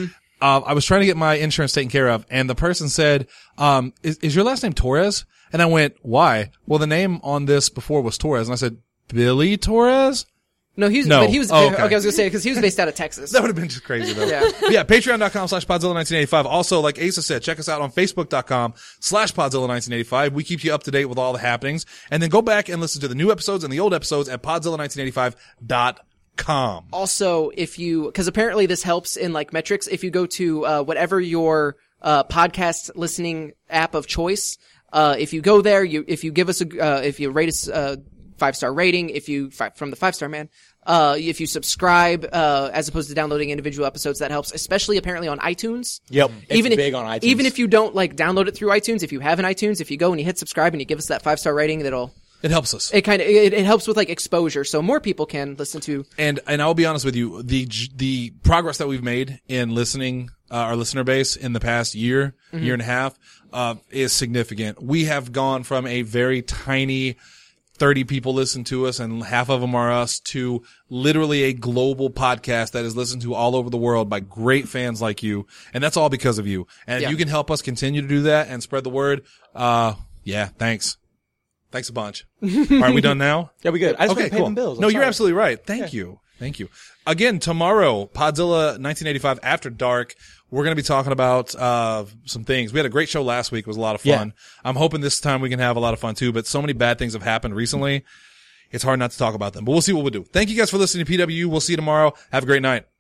I was trying to get my insurance taken care of, and the person said, is your last name Torres? And I went, why? Well, the name on this before was Torres. And I said, Billy Torres? No, but he was, Oh, okay. I was gonna say, cause he was based out of Texas. That would have been just crazy though. Yeah. Yeah, patreon.com/Podzilla1985. Also, like Asa said, check us out on Facebook.com/Podzilla1985. We keep you up to date with all the happenings. And then go back and listen to the new episodes and the old episodes at Podzilla1985.com. Also, cause apparently this helps in like metrics, if you go to, whatever your, podcast listening app of choice, if you go there, if you give us if you rate us, 5-star rating, from the 5-star man, if you subscribe, as opposed to downloading individual episodes, that helps, especially apparently on iTunes. Yep. It's big on iTunes. Even if you don't like download it through iTunes, if you have an iTunes, if you go and you hit subscribe and you give us that 5-star rating, It helps us. it helps with like exposure, so more people can listen to. And I'll be honest with you, the progress that we've made in listening, our listener base in the past year and a half, is significant. We have gone from a very tiny 30 people listen to us and half of them are us to literally a global podcast that is listened to all over the world by great fans like you. And that's all because of you. And if you can help us continue to do that and spread the word, thanks. Thanks a bunch. All right, we done now? Yeah, we good. I just want to pay cool. them bills. No, you're absolutely right. Thank you. Again, tomorrow, Podzilla 1985 After Dark, we're going to be talking about some things. We had a great show last week. It was a lot of fun. Yeah. I'm hoping this time we can have a lot of fun too, but so many bad things have happened recently. It's hard not to talk about them, but we'll see what we'll do. Thank you guys for listening to PWU. We'll see you tomorrow. Have a great night.